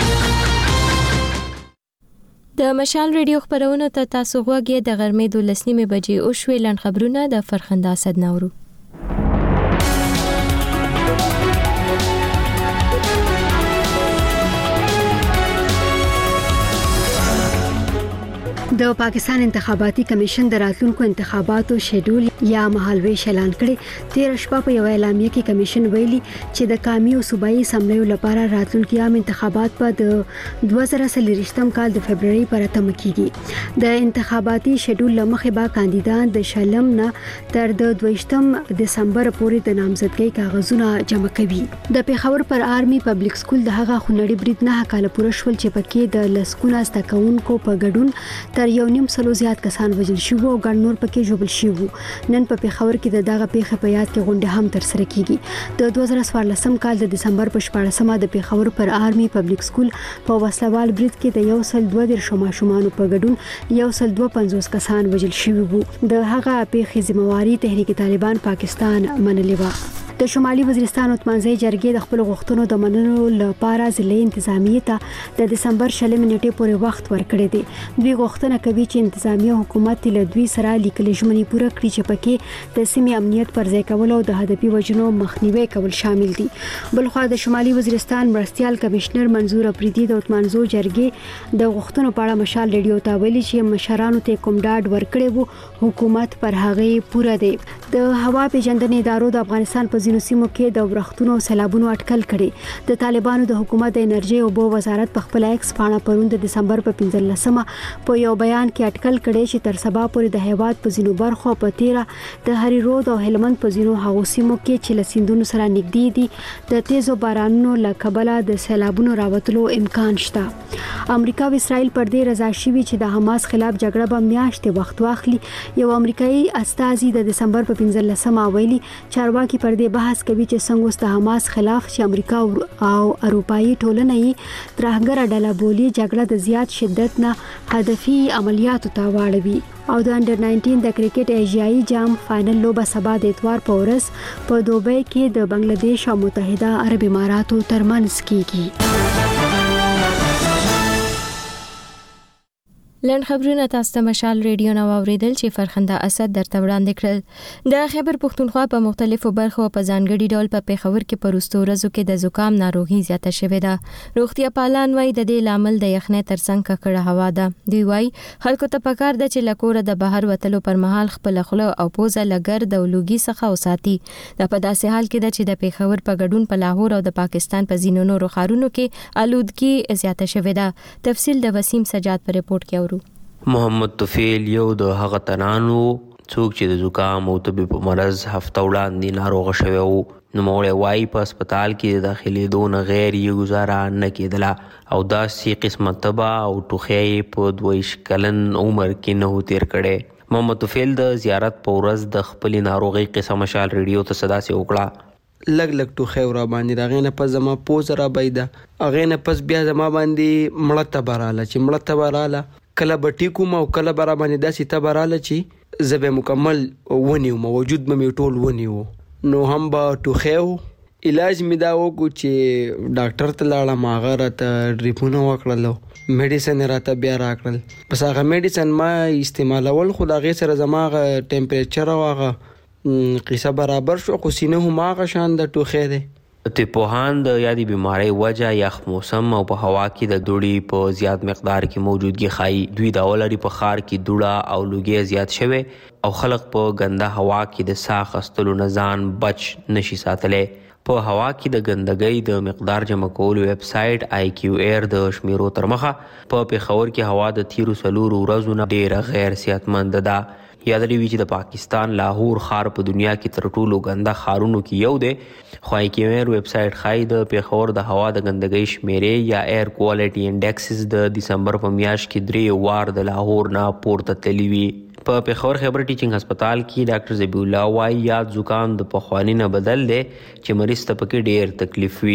د مشال ریډیو خبرونه ته تاسو غوږی د غرمې 12 بجې او شوي لن خبرونه د فرخنده اسد نورو. د پاکستان انتخاباتي کمیشن د راتلونکو انتخاباتو شیډول یا مهالویش اعلان کړي. 13 شپه په یو اعلامیه کې کمیشن ویلي چې د قومي او صوبایي اسمبلیو لپاره راتلونکي عام انتخابات په 2023م کال د فبرवरी پر اتمه کیږي. د انتخاباتي شیډول لمخې به کاندیدان د شلم نه تر د 22م دسمبر پورې د نامزدګۍ کاغذونه جمع کوي. د پیښور پر آرمي پبلک سکول د هغه خونړي برید نه کال پوره شول چې پکې د لسکونه استکونکو په ګډون تر 1.5 زیات کسان وژل شوي او ګڼ نور پکې ژوبل شوي. نن په پیښور کې د دغه پیښې په یاد کې غونډه هم ترسره کیږي. د 2014 کال د دسمبر په 14مه د پیښور پر آرمي پبلک سکول په وسلوال برید کې د 102 ماشومانو په ګډون 152 کسان وژل شوي وو. د هغه پیښې ذمہواری تحریک طالبان پاکستان منلې و. د شمالي وزیرستان اتمانځي جرګې د خپل غوښتنو د منلو لپاره ضلعي انتظامیه ته د دسمبر 20 نیټې پورې وخت ورکړی دی. دوی غوښتنه کوي چې انتظامیه حکومت له دوی سره لیکل ژمنې پوره کړي چې پکې د سیمې امنیت پر ځای کول او د هدفي وجنو مخنیوي کول شامل دي. بلخو د شمالي وزیرستان مرستيال کمشنر منظور اپریدي د اتمانځو جرګې د غوښتنو په اړه مشال ریډیو ته ویلي چې مشرانو ته کوم ډاډ ورکړي وو حکومت پر هغه پوره دی. د هوا پیژندنې ادارو د افغانستان په ځینو سیمو کې د ورښتونو او سیلابونو اټکل کړي. د طالبانو د حکومت د انرژي او بو وزارت په خپل ایکس پاڼه پروند د دسمبر په 15مه په یو بیان کې اټکل کړي چې تر سبا پورې د هیواد په ځینو برخو په تیرا د هری رود او هلمند په ځینو هغو سیمو کې چې لسیندونو سره نږدې دي د تیزو بارانونو له کبله د سیلابونو راوتلو امکان شته. امریکا او اسرائیل پر دې رضا شوي چې د حماس خلاف جګړه به میاشتې وخت واخلي. یو امریکایي استازي د دسمبر په 15مه ویلي چارواکي پر دې بحث کوي چې څنګه د حماس خلاف چې امریکا او اروپאי ټولنه یې ترهګر ډله بولي جګړه د زیات شدت نه هدفي عملیاتو ته واړوي. او د انډر 19 د کرکټ ایشیایي جام فائنل لوبه سبا د اتوار په ورځ په دوبۍ کې د بنگلاديش او متحده عرب اماراتو ترمنځ کیږي. لن خبرونه تاسو ته مشال ریډیو نو اوریدل چې فرخنده اسد درته وړاندې کړل. د خیبر پښتونخوا په مختلفو برخو په ځانګړي ډول په پیښور کې پروستو ورځو کې د زکام ناروغي زیاته شوې ده. روغتیا پالان وایي د دې لامل د یخنۍ ترڅنګ ککړه هوا ده. دوی وایي خلکو ته پکار ده چې لکوره د بهر وتلو پر مهال خپل خوله او پوزه لګر د ولوګي څخه وساتي. دا په داسې حال کې ده چې د پیښور په ګډون په لاهور او د پاکستان په ځینو نورو ښارونو کې آلودګي زیاته شوې ده. تفصیل د وسیم سجاد په رپورت کې اورو. محمد طفیل یو د هغه تنانو څوک چې د زکام او تبي په مرز هفته وړاندې ناروغ شوی وو. نوموړی وایي په هسپتال کې د داخلېدو نه غیر یې ګزاره نه کېدله او داسې قسمه تبه او ټوخی په 22 کلن عمر کې نه تیر کړی. محمد طفیل د زیارت په ورځ د خپل ناروغي قصه مشال ریډیو ته صدا سي وکړه. لګ ټوخی ور باندې دا غینه په زما پوز را بيده اغه نه پس بیا زما باندې مړه تبراله چې مړه تبراله کله بټی کوم او کله برا باندې داسې تبراله چې زبه مکمل ونیو موجود مې ټول ونیو. نو هم با ټوخیو علاج می دا وکړو چې ډاکټر ته لاړم هغه راته ډریپونه وکړل میډیسن راته بیا راکړل. بس هغه میډیسن ما استعمالول خو دا غي سره زما ټمپریچر او هغه قصه برابر شو خو سینه هم هغه شان د ټوخی دی. طبپوهان د یادې بیماری وجه یخ موسم او په هوا کې د دوړې په زیات مقدار کې موجودګي ښایي. دوی دا ولري په ښار کې دوړه او لوګي زیات شوی او خلک په ګنده هوا کې د ساه اخیستلو نه ځان بچ نشي ساتلی. په هوا کې د ګندګۍ د مقدار جمع کولو ویب سایټ IQAir د شمیرو تر مخه په پیښور کې هوا د تیرو 4 ورځو نه ډېره غیر صحتمند ده. یاد لري چې د پاکستان لاهور ښار په دنیا کې تر ټولو ګنده ښارونو کې یو دی. خو IQAir ویب سایټ ښایي د پیښور د هوا د ګندګۍ شمیرې یا ایر کوالټي انډیکسز د دسمبر په میاشت کې 3 وار د لاهور نه پورته تللی وي. په پیښور خیبر ټیچینګ هسپتال کې ډاکټر ذبیح الله وایي یاد زکام د پخواني نه بدل دی چې مریض ته پکې ډېر تکلیف وي.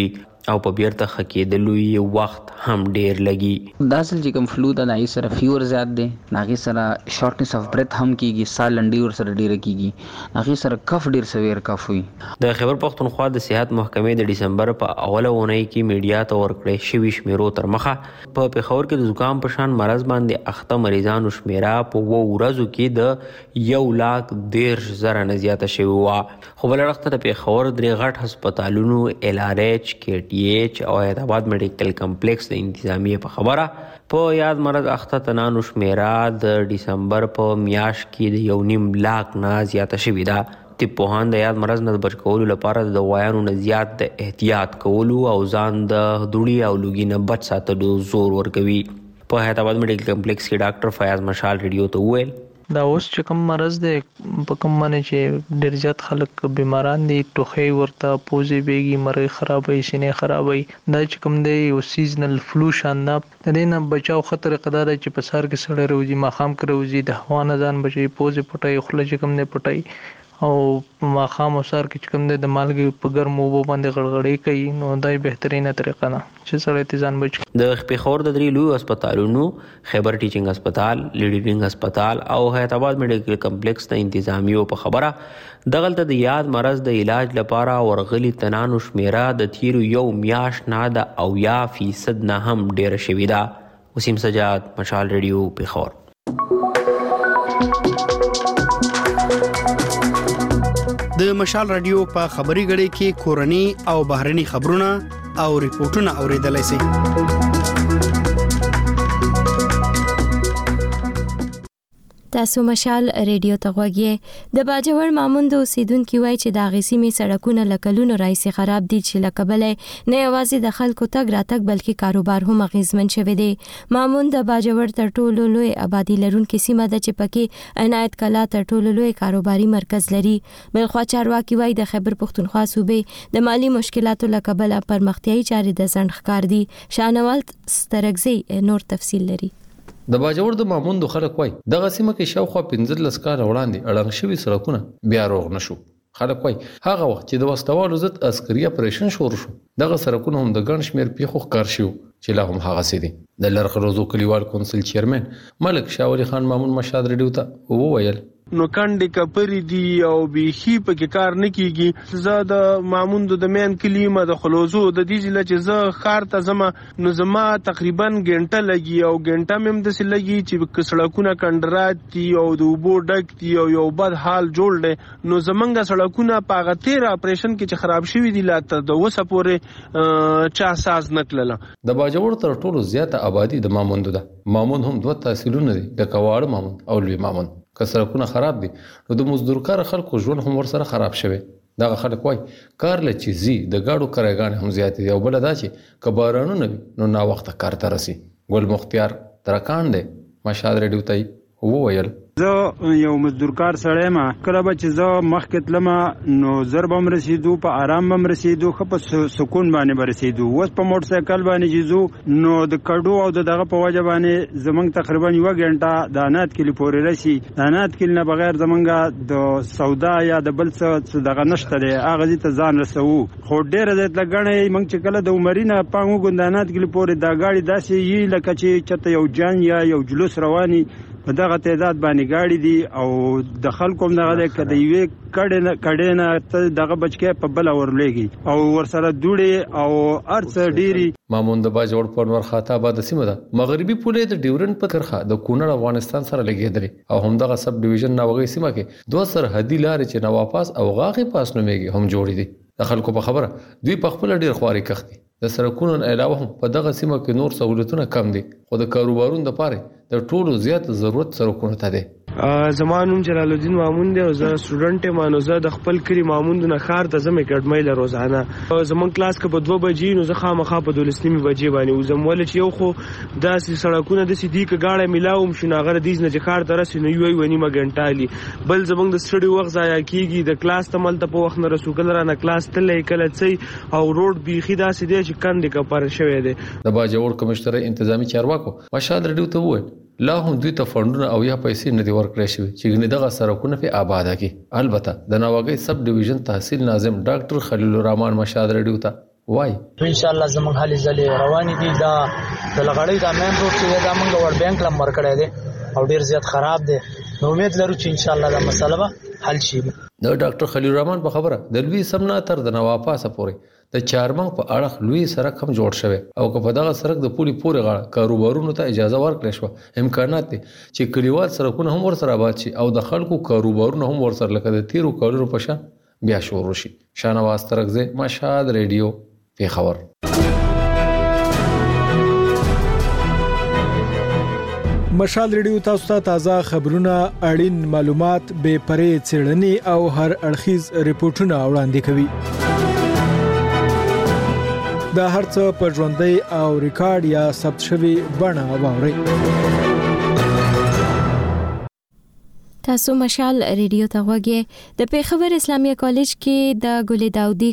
او په بیرته خکېدلو یې وخت هم ډیر لګي. دا اصل چې کوم فلو دا نای سره فیور زیات دی، ناغي سره شارټنس اف بریث هم کیږي، سال لنډي ور سره ډیره کیږي، ناغي سره کف ډیر سویر کف وي. د خیبر پختونخوا د صحت محکمې د ډسمبر په اوله اونۍ کې میډیا ته ورکړې شوي شمیرو تر مخه په پېښور کې د زکام په شان مرض باندې اخته مریضانو شمیره په 2 ورځو کې د 1,13,000 نه زیاته شوې وه. خو بل اړخ ته د پېښور درې غټ هسپتالونو LRH، KTH او حیدرآباد میډیکل کمپلیکس د انتظامیې په خبره په یاد مرض اخته تنانو شمیره د ډسمبر په میاشت کې د 1.5 لاک نه زیاته شوې ده. طب پوهان د یاد مرض نه د بچ کولو لپاره د دوايانو نه زیات د احتیاط کولو او ځان د دوړي او لوګي نه بچ ساتلو زور ورکوي. په حیدرآباد میډیکل کمپلیکس کې ډاکټر فیاض مشال ریډیو ته وویل دا اوس چې کوم مرض دی په کوم باندې چې ډېر زیات خلک بیماران دي، ټوخی ورته، پوزې بیږي، مرۍ خرابوي، سینې خرابوي، دا چې کوم دی یو سیزنل فلو شان ده. د دې نه بچاو ښه طریقه دا ده چې په سهار کې سړی راوځي، ماښام کې راوځي، د هوا نه ځان بچوي، پوزې پټوي، خوله چې کوم دی پټوي، او ماښام او سهار کې چې کوم دی د مالګې په ګرمو اوبو باندې غړغړې کوي، نو دا بهترینه طریقه ده چې سړی ته ځان بچي. د پېښور د 3 لوی هسپتالونو خیبر ټیچینګ هسپتال، لیډینګ هسپتال او حیدرآباد میډیکل کمپلیکس د انتظامیو په خبره دغلته د یاد مرض د علاج لپاره ورغلي تنانو شمیره د تیرو یو میاشت نه د 80% نه هم ډیره شوې ده. وسیم سجاد، مشال ریډیو، پېښور. د مشال رادیو په خبري غړي کې کورني او بهرني خبرونه او ریپورتونه اوریدلای شئ. تاسو مشال ریډیو ته غوږی. د باجوړ مامون د اوسیدونکو وای چې د غیسیمه سړکونه لکلونو راځي خراب دي چې لکبل نه یوازې د خلکو تګ راتګ بلکې کاروبار هم غیزمن شوی دی. مامون د باجوړ تر ټولو لوی آبادی لرونکو سیمه ده چې پکې عنایت کلا تر ټولو لوی کاروباري مرکز لري. بلخوا چارواکي وای د خیبر پختونخوا صوبې د مالی مشکلاتو لکبل پرمختیايي چارې د ځنډ ښکار دي. شانوال سترګزي نور تفصیل لري. د باجوړ د مامون د خلک وای دغه سیمه کې شاوخوا 15 کال وړاندې اړنګ شوي سړکونه بیا روغ نشو. خلک وای هغه وخت چې د وسوالو ضد عسکري اپریشن شروع شو دغه سړکونه هم د ګڼ شمیر پیښو ښکار شو چې لا هم هغه سي دي. د لرغروزو کلیوال کونسل چیرمن ملک شاه ولی خان مامون مشاد ریډیو ته وویل نو کندې کپری دی او بیخي پکې کار نه کیږي. زه د ماموند د مین کلیمه د خلوزو د دې ځله چې زه خار ته زما نو زما تقریبا غنټه لګي او غنټه مم د سې لګي چې سړکونه کندرات دي او د وبو ډک دي او یو بد حال جوړ دی. نو زمونږ سړکونه په غتیر اپریشن کې چې خراب شوی دي لاته د وسه پورې چا ساز نکړل. د باجوړ تر ټولو زیاته آبادی د ماموند ده. ماموند هم 2 تحصیلونه دي د کواړ ماموند او لوی ماموند. که سړکونه خراب دي نو د مزدورکار خلکو ژوند هم ورسره خراب شوی. دغه خلک وای کار لچې زی د گاډو کرایګان هم زیات دي او بل دا چې کبارانو نه نو نا وخت کار ته رسی. ګل مختیار ترکان دی مشال ریډیو ته وویل زه یو مزدورکار سړی ما کله به چې زه مخکې تلم نو زر به م رسېدو په آرام به م رسېدو ښه په سکون باندې به رسېدو. اوس په موټر سایکل باندې چې ځو نو د کډو او د دغه په وجه باندې زمونږ تقریبا 1 غنټه د انات کلي پورې رسي. د انات کلي نه بغیر زمونږ د سودا یا د بل څه دغه نشته دی هغه ځای ته ځان رسوو. خو ډېره زیات لګڼې موږ چې کله د عمرینه پام وګورو د انات کلي پورې دا ګاډي داسې یي لکه چې چېرته یو جنګ یا یو جلوس رواني په دغه تعداد باندې ګاډي دي او د خلکو هم دغه که د یوې کډې نه ته دغه بچکې په بله ورلېږي او ورسره دوړې او هر څه ډېري. مامون د باجوړ په نور خاطه آباد سیمه ده. مغربي پولې د ډیورن په کرخه د کونړ افغانستان سره لګېدلې او همدغه سب ډیویژن ناوغي سیمه کې 2 سرحدي لارې چې نواپاس او غاغي پاس نومېږي هم جوړې دي. د خلکو په خبره دوی په خپل ډیر خواري کخت دي. د سړکونو علاوه هم په دغه سیمه کې نور سہولتونه کم دي خو د کاروبارونو لپاره د ټولو زیات ضرورت سړکونو ته دي. زمانوم جلال الدین مامون دی او زه سټوډنټ یم نو زه د خپل کلی ماموند نه خار ته زمې کډمې له روزانه زمون کلاس کې په 2 بجې نو زه خامخا په 12 بجې باندې وزم ول چې یو خو داسې سړکونه د سیدی کې گاډه ملاوم شناغره دیز نه خار ته رسې نو یو ونی مګنټالي بل زمونږ د سټډي وخت ضایع کیږي. د کلاس ته مل ته په وخت نه رسو کله نه کلاس تلې کله څي او روډ بیخي داسې دی چې کندې کا پر شوی دی. د باجوړ کمشنر انتظامی چارواکو مشال ریډیو ته وویل لا هم دوی ته فندونه او یا پیسې نه دی ورکړې شوی چې ګنې دغه سړکونه په آباده کې. البته د ناوګي سب ډیویژن تحصیل ناظم ډاکټر خلیل الرحمن مشال ریډیو ته وای ان شاء الله زموږ حالي ځلې روانې دي دا د لغړی دا مین روډ چې دا موږ ور بانک لمر کړی دی او ډیر زیات خراب دی نو امید لرو چې ان شاء الله دا مسله به حل شي. د ډاکټر خلیل الرحمن په خبره د لوی سمنا تر د نواپاسه پورې د چارمنګ په اړه لوی سړک هم جوړ شوی او که په دغه سړک د پولی پورې غاړه کاروبارونو ته اجازه ورکړې شو امکانات دي چې کلیوال سړکونه هم ورسره آباد شي او د خلکو کاروبارونه هم ورسره لکه د تیرو کالونو په شان بیا شروع شي. شانواز ترکزه مشهد ریډیو پیښور. مشال ریډیو تاسو ته تازه خبرونه اړین معلومات به پرې څېړنې او هر اړخیز ریپورتونه وړاندې کوي. دا هرڅه په ژوندۍ او ریکارډ یا ثبت شوی بڼه واورئ. تاسو مشال ریډیو ته غوږی د پیښور اسلامیه کالج کې د ګل داودي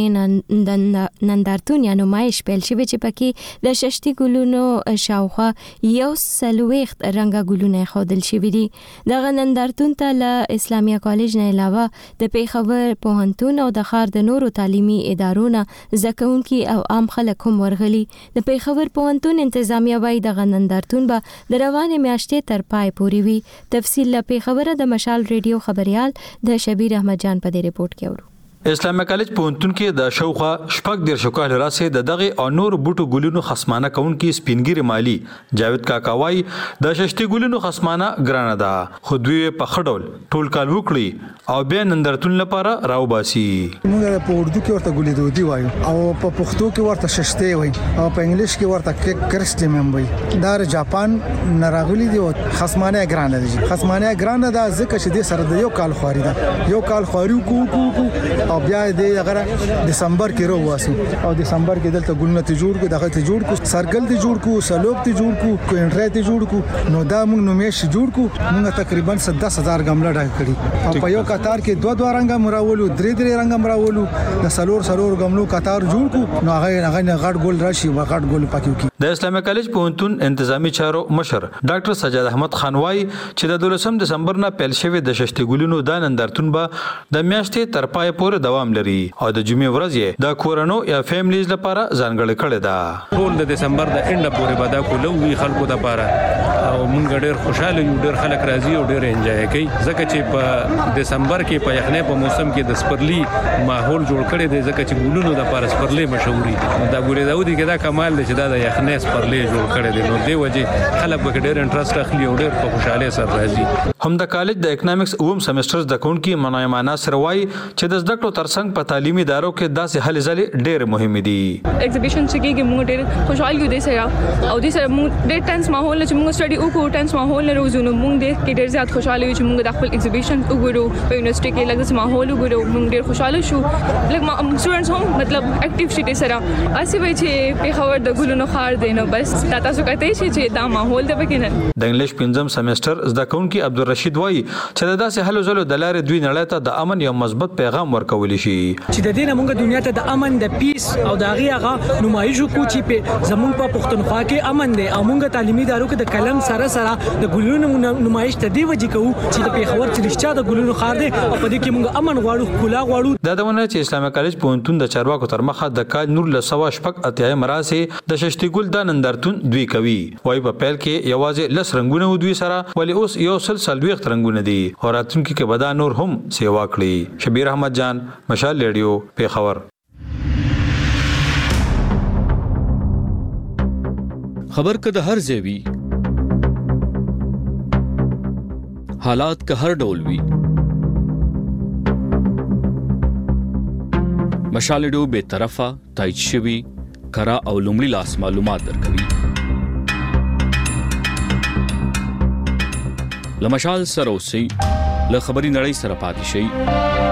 کلنې نندارتون یا نمایش پیل شوی چې پکې د ششتي ګلونو شاوخوا یو سلويخت رنگه ګلونه خودل شوی دي. دغه نندارتون ته له اسلامیه کالج نه علاوه د پیښور پوهنتون او د ښار د نورو تعلیمي ادارونو زکونکي او عام خلک هم ورغلي. د پیښور پوهنتون انتظامیه وايي دغه نندارتون به د روانې میاشتې تر پای پورې وي. تفصیل له پیښور د مشال ریډیو خبريال د شبیر احمد جان په دې ریپورت کې اورو. اسلامیه کالج پوهنتون کې د شوخه شپږ ډیر شوکاله راسه د دغه او نور بوټو ګلونو خصمانه کون کې سپینګری مالی جاوید کاکاوای د ششتي ګلونو خصمانه ګرانه ده خو دوی په خډول ټول کال وکړي او بیا نندرتون لپاره راو باسي. موږ په اردو کې ورته ګلې دودي وایو او په پښتو کې ورته ششتي وایي او په انګلیش کې ورته کرسټیم وایي. دا جاپان نراغلي دي خصمانه ګرانه دي. خصمانه ګرانه ده ځکه چې د سره د یو کال خواري ده یو کال خواري کو او بیا د هغه دسمبر کې ورواسو او دسمبر کې دلته ګلونه ته جوړ کو دغه ته جوړ کو سرګل ته جوړ کو سلوب ته جوړ کو کوینټری ته جوړ کو نو دا موږ نومیش جوړ کو موږ تقریبا 10000 غمله ډای کړی او په یو قطار کې دوه رنگه مراولو درې رنگه مراولو د سلور غملو قطار جوړ کو نو هغه غټ ګل راشي وغټ ګل پکې کی. د اسلامیه کالج پوهنتون انتظامی چارو مشر ډاکټر سجاد احمد خان وايي چې د 12 دسمبر نه پیل شوی د ششتي ګلونو د نندارتون به د میاشتې تر پای پورې دوام لري او د جمعې ورځ یې د کورونو یا فیملیز لپاره ځانګړې کړې ده. ټول د دسمبر د انډ پورې به دا کولو وی خلکو د لپاره او مونږ ډېر خوشاله یو ډېر خلک راځي او ډېر انجوای کوي ځکه چې په دسمبر کې په یخنۍ په موسم کې د سپرلی ماحول جوړ کړي دی ځکه چې ګلونو د لپاره سپرلی مشهوري دا ګل داودي کې دا کمال دی چې دا د یخنۍ سپرلی جوړ کړي دی نو دی وجه خلک به ډېر انټرست اخلي او ډېر په خوشاله سره راځي. هم د کالج د اکونومکس اوم سیمستر د کونکي منایمانه سروای چې د زده کړو ترڅنګ په تعلیمي ادارو کې داسې هلې ځلې ډېر مهمه دي. ایگزیبیشن چې کېږي موږ ډېر خوشاله یو دي سره او دې سره موږ ډېر ټنس ماحول چې موږ سټډي وکړو ټنس ماحول نه روزو نو موږ ډېر زیات خوشاله یو چې موږ د خپل ایگزیبیشن وګورو په یونیورسيټي کې لږ ماحول وګورو موږ ډېر خوشاله شو لږ سټوډنټس هم مطلب اکټیو شي دي سره اسی وای چې په خبر د ګلونو خار دی نو بس تاسو کته شي چې دا ماحول د بګینن. د انګلیش پنځم سیمستر زده کوونکي عبدالرشید وای چې د داسې هلو ځلو د لارې دوی نړۍ ته د امن یو مضبوط پیغام ورکول شي چې د دې موږ دنیا ته د امن د پیس او د هغه نمایش کو چې په زمون په پښتونخوا کې امن دی او موږ تعلیمي ادارو کې د کلم سره د ګلونو نمایش ته دی وجې کوو چې د پیښور چې رښتیا د ګلونو خار دی او په دې کې موږ امن غواړو کلا غواړو. دا دونه چې اسلامي کالج پوهنتون د چارواکو تر مخه د کال نور له سوا شپږ اتیا مراسه د ششتي ګل د نندارتون دوی کوي وای په پیل کې یوازې لس رنگونه دوی سره ولی اوس یو سلسلويخت رنگونه دي او راتونکو کې بدا نور هم سیوا کړی. شبیر احمد جان مشال ریډیو پیښور. خبر که د هر ځای وي حالات که هر ډول وي مشال ریډیو به طرفه تایید شوی کرا او لومړی لاس معلومات درکوي. لمشال سره اوسئ له خبري نړۍ سره پاتې شئ.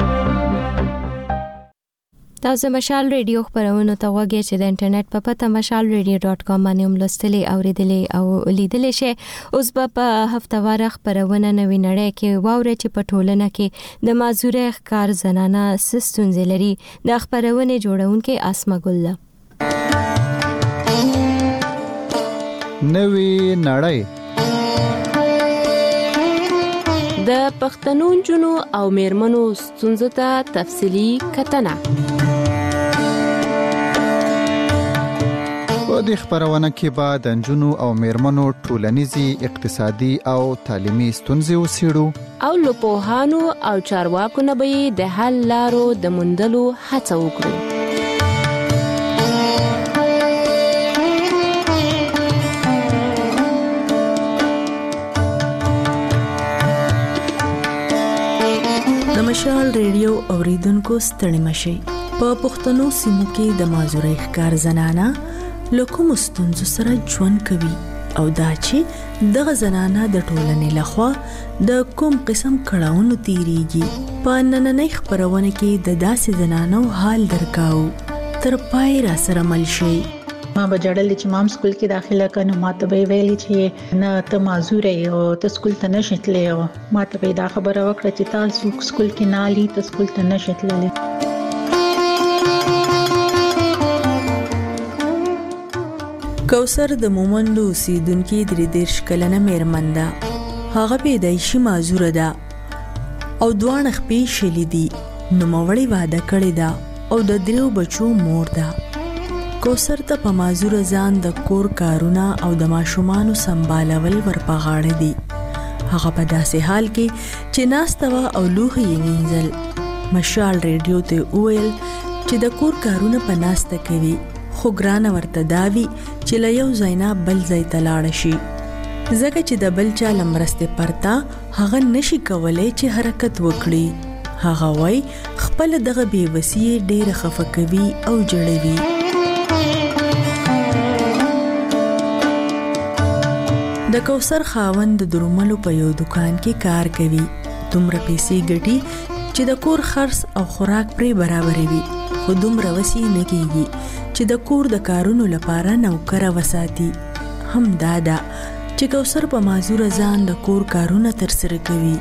تاسو مشال ریډیو خبرونه ته وګورئ چې د انټرنیټ په پته mashalradio.com باندې هم لوستلې اوریدلې او لیدلې شئ. اوس په هفتهواره خبرونه نوې نړۍ کې واورئ چې په ټولنه کې د معذوره ښکار زنانه سستونزې لري. د خبرونه جوړونکو اسما ګل نوې نړۍ د پښتنو جنو او میرمنو ستونزو ته تفصیلی کتنه دې خبرونه کې به د نجونو او میرمنو ټولنیزي اقتصادي او تعلیمي ستونزې وڅېړو او له پوهانو او چارواکو نه به د حل لارو د موندلو هڅه وکړو. د مشال ریډیو اوریدونکو ستړي مشئ. په پښتنو سیمو کې د مازورۍ ښکار زنانه له کومو ستونزو سره ژوند کوي او دا چې دغه زنانه د ټولنې لخوا د کوم قسم کړاوونو تیریږي. په نننۍ خپرونه کې د داسې زنانو حال درکاو. تر پای را سره مل شئ. ما بجړل چې مام سکول کې داخله کړم، ماته به ویلي چې نه ته معذور یې او ته سکول ته نشتلې. او ماته به دا خبره وکړه چې تاسو سکول کې نه لې، ته سکول ته نشتلې. کوثر د مومندو اوسیدونکې 33 کلنه میرمن ده. هغه پیدایشي معذوره ده او دوه خپې شلې دي. نوموړې واده کړې ده او د 3 بچو مور ده. کوثر ته په معذوره ځان د کور کارونه او د ماشومانو سمبالول ورپغاړې دي. هغه په داسې حال کې چې ناسته وه او لوښي یې وینځل. مشال ریډیو ته وویل چې د کور کارونه په ناسته کوي، خو ګرانه ورته داوي چې له یو ځای نه بل ځای ته لاړه شي، ځکه چې د بل چا له مرستې پرته هغه نشي کولی چې حرکت وکړي. هغه وایي خپله دغه بېوسي یې ډېره خفه کوي او جړوي. د کوثر خاوند د دروملو په یو دکان کې کار کوي. دومره پیسې ګټي چې د کور خرڅ او خوراک پرې برابروي، خو دومره وسې نه کېږي چې د کور د کارونو لپاره نوکره وساتي. هم دا ده چې کوثر په معذوره ځان د کور کارونه ترسره کوي.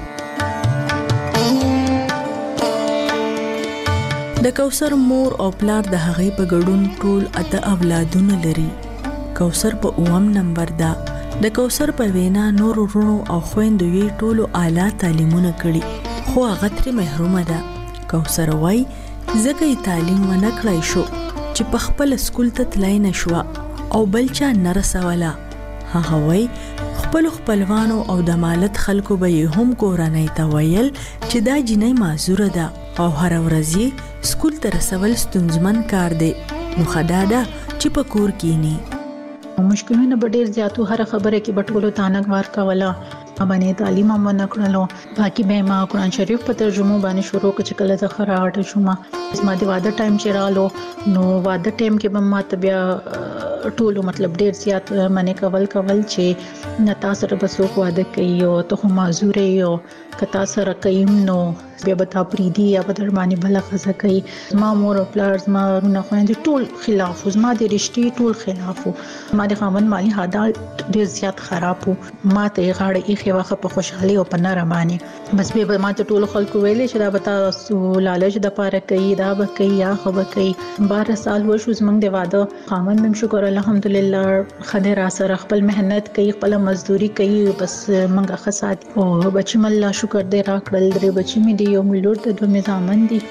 د کوثر مور او پلار د هغې په ګډون ټول 8 اولادونه لري. کوثر په 9 نمبر ده. د کوثر په وینا نور ورونو او خويندو یې ټولو اعلی تعلیمونه کړي، خو هغه ترې محرومه ده. کوثر وایي ځکه یې تعلیم ونه کړی شو چې په خپل سکول ته تلای نشوه او بل چا نه رسوله. هغه وایي خپل خپلوانو او د مالت خلکو به یې هم کورنۍ ته ویل چې دا جنۍ معذوره ده او هر ورځ یې سکول ته رسول ستونزمن کار دی، نو ښه دا ده چې په کور کینی. مشکلونه به ډېر زیاتو، هر خبره کې به ټولو تانک وار کوله. باندې تعلیم هم نه کړلو، باقي به ما قرآن شریف په ترجمه باندې شروع کړ چې کله زه خراټ شوم. زما د واده ټایم چې رالو، نو واده ټایم کې به ما ته بیا ټولو مطلب ډېر زیات منې کول چې نه تاسو سره به څوک واده کوي او ته خو معذور یې، او که تاسو سره کوي نو بیا به تا پریدي یا به در باندې بله ښځه کوي. زما مور او پلار، زما وروڼه خویندې ټول خلاف وو، زما د رشتې ټول خلاف وو. زما د خاوند مالي حالات ډېر زیات خراب وو. ما ته یې غاړه ایښې وخه په خوشحالي او په نره باندې، بس بیا به ما ته ټولو خلکو ویلې چې دا به تاسو لالچ دپاره کوي، دا به کوي یا خو به کوي. 12 سال وشو زموږ د واده. خاوند هم شکر الحمدلله ښه دی، را سره خپل محنت کوي، خپله مزدوري کوي، بس موږ ښه ساتي. او بچي مې الله شکر دی را کړل، 3 بچي مې دي، یو مې لور ده، 2 مې زامن دي.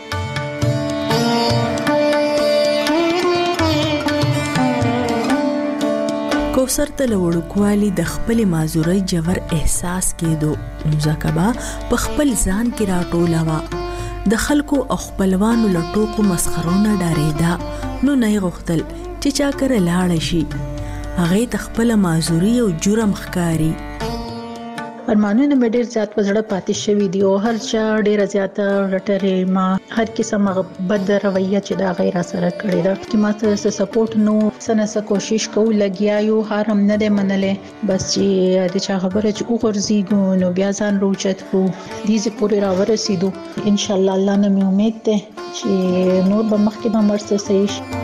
کوثر ته له وړوکوالي د خپلې معذورۍ ژور احساس کېدو، نو ځکه به په خپل ځان کې راټولوه. د خلکو او خپلوانو له ټوکو مسخرو نه ډارېده، نو نه یې غوښتل چې چا کره لاړه شي. هغې ته خپله معذوري او جرم ښکاري. ارمانونه مې ډېر زیات په زړه پاتې شوي دي او هر چا ډېره زیاته رټرې ما هر قسم بد رویه چې دا غیر سره کړې ده چې ما څه سپورټ نو څه کوشش کوو لګیا یو هر هم نه دی منلې بس چې د چا خبره چې وګرځېږو نو بیا ځان روچت کو دې پورې راورسېدو ان شاء الله. الله نه مې امید ده چې نور به مخکې به مرسته صحیح شي.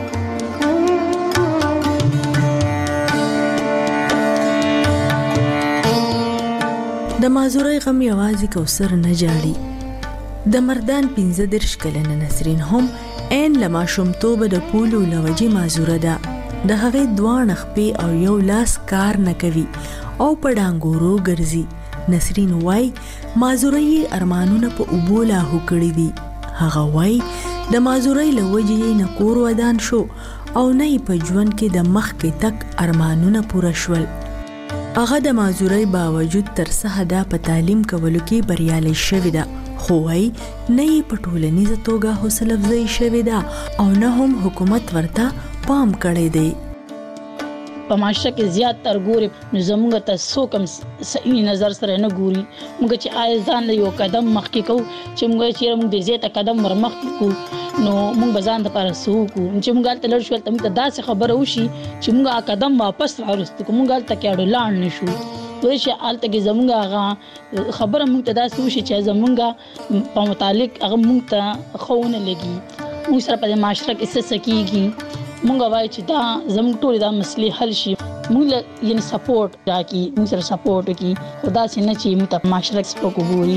د معذورۍ غم یوازې کوثر نه جاړي. د مردان 15 کلنه نسرین هم عین له ماشومتوبه د پولو له وجې معذوره ده. د هغې دواړه خپې او یو لاس کار نه کوي او په ډانګورو ګرځي. نسرین وای معذورۍ یې ارمانونه په اوبو لاهو کړي دي. هغه وای د معذورۍ له وجې نه کور ودان شو او نه په ژوند کې د مخکې تک ارمانونه پوره شول. هغه د معذورۍ باوجود تر څه حده په تعلیم کولو کې بریالۍ شوې ده، خو وايي نه یې په ټولنیزه توګه حوصله افزایي شوې ده او نه هم حکومت ورته پام کړی دی. په معاشره کې زیات تر ګوري نو زموږ ته څوک هم صحیح نظر سره نه ګوري. موږ چې آیا ځان له یو قدم مخکې کوو چې موږ چې موږ د زیاته قدم ور مخکې کوو نو موږ به ځان لپاره څه وکړو. چې موږ هلته لاړ شو هلته موږ ته داسې خبره وشي چې موږ قدم واپس راوستو کړو، موږ هلته کې لاړ نه شو. وایي چې هلته کې زموږ هغه خبره موږ ته داسې وشي چې زموږ په متعلق هغه موږ ته ښه ونه لګي. موږ سره په معاشره کې څه کېږي، موږ وایو چې دا زموږ ټولې دا مسلې حل شي. موږ یعنې سپورټ راکړي، موږ سره سپورټ وکړي، خو داسې نه چې موږ ته معاشره کې سپک وګوري.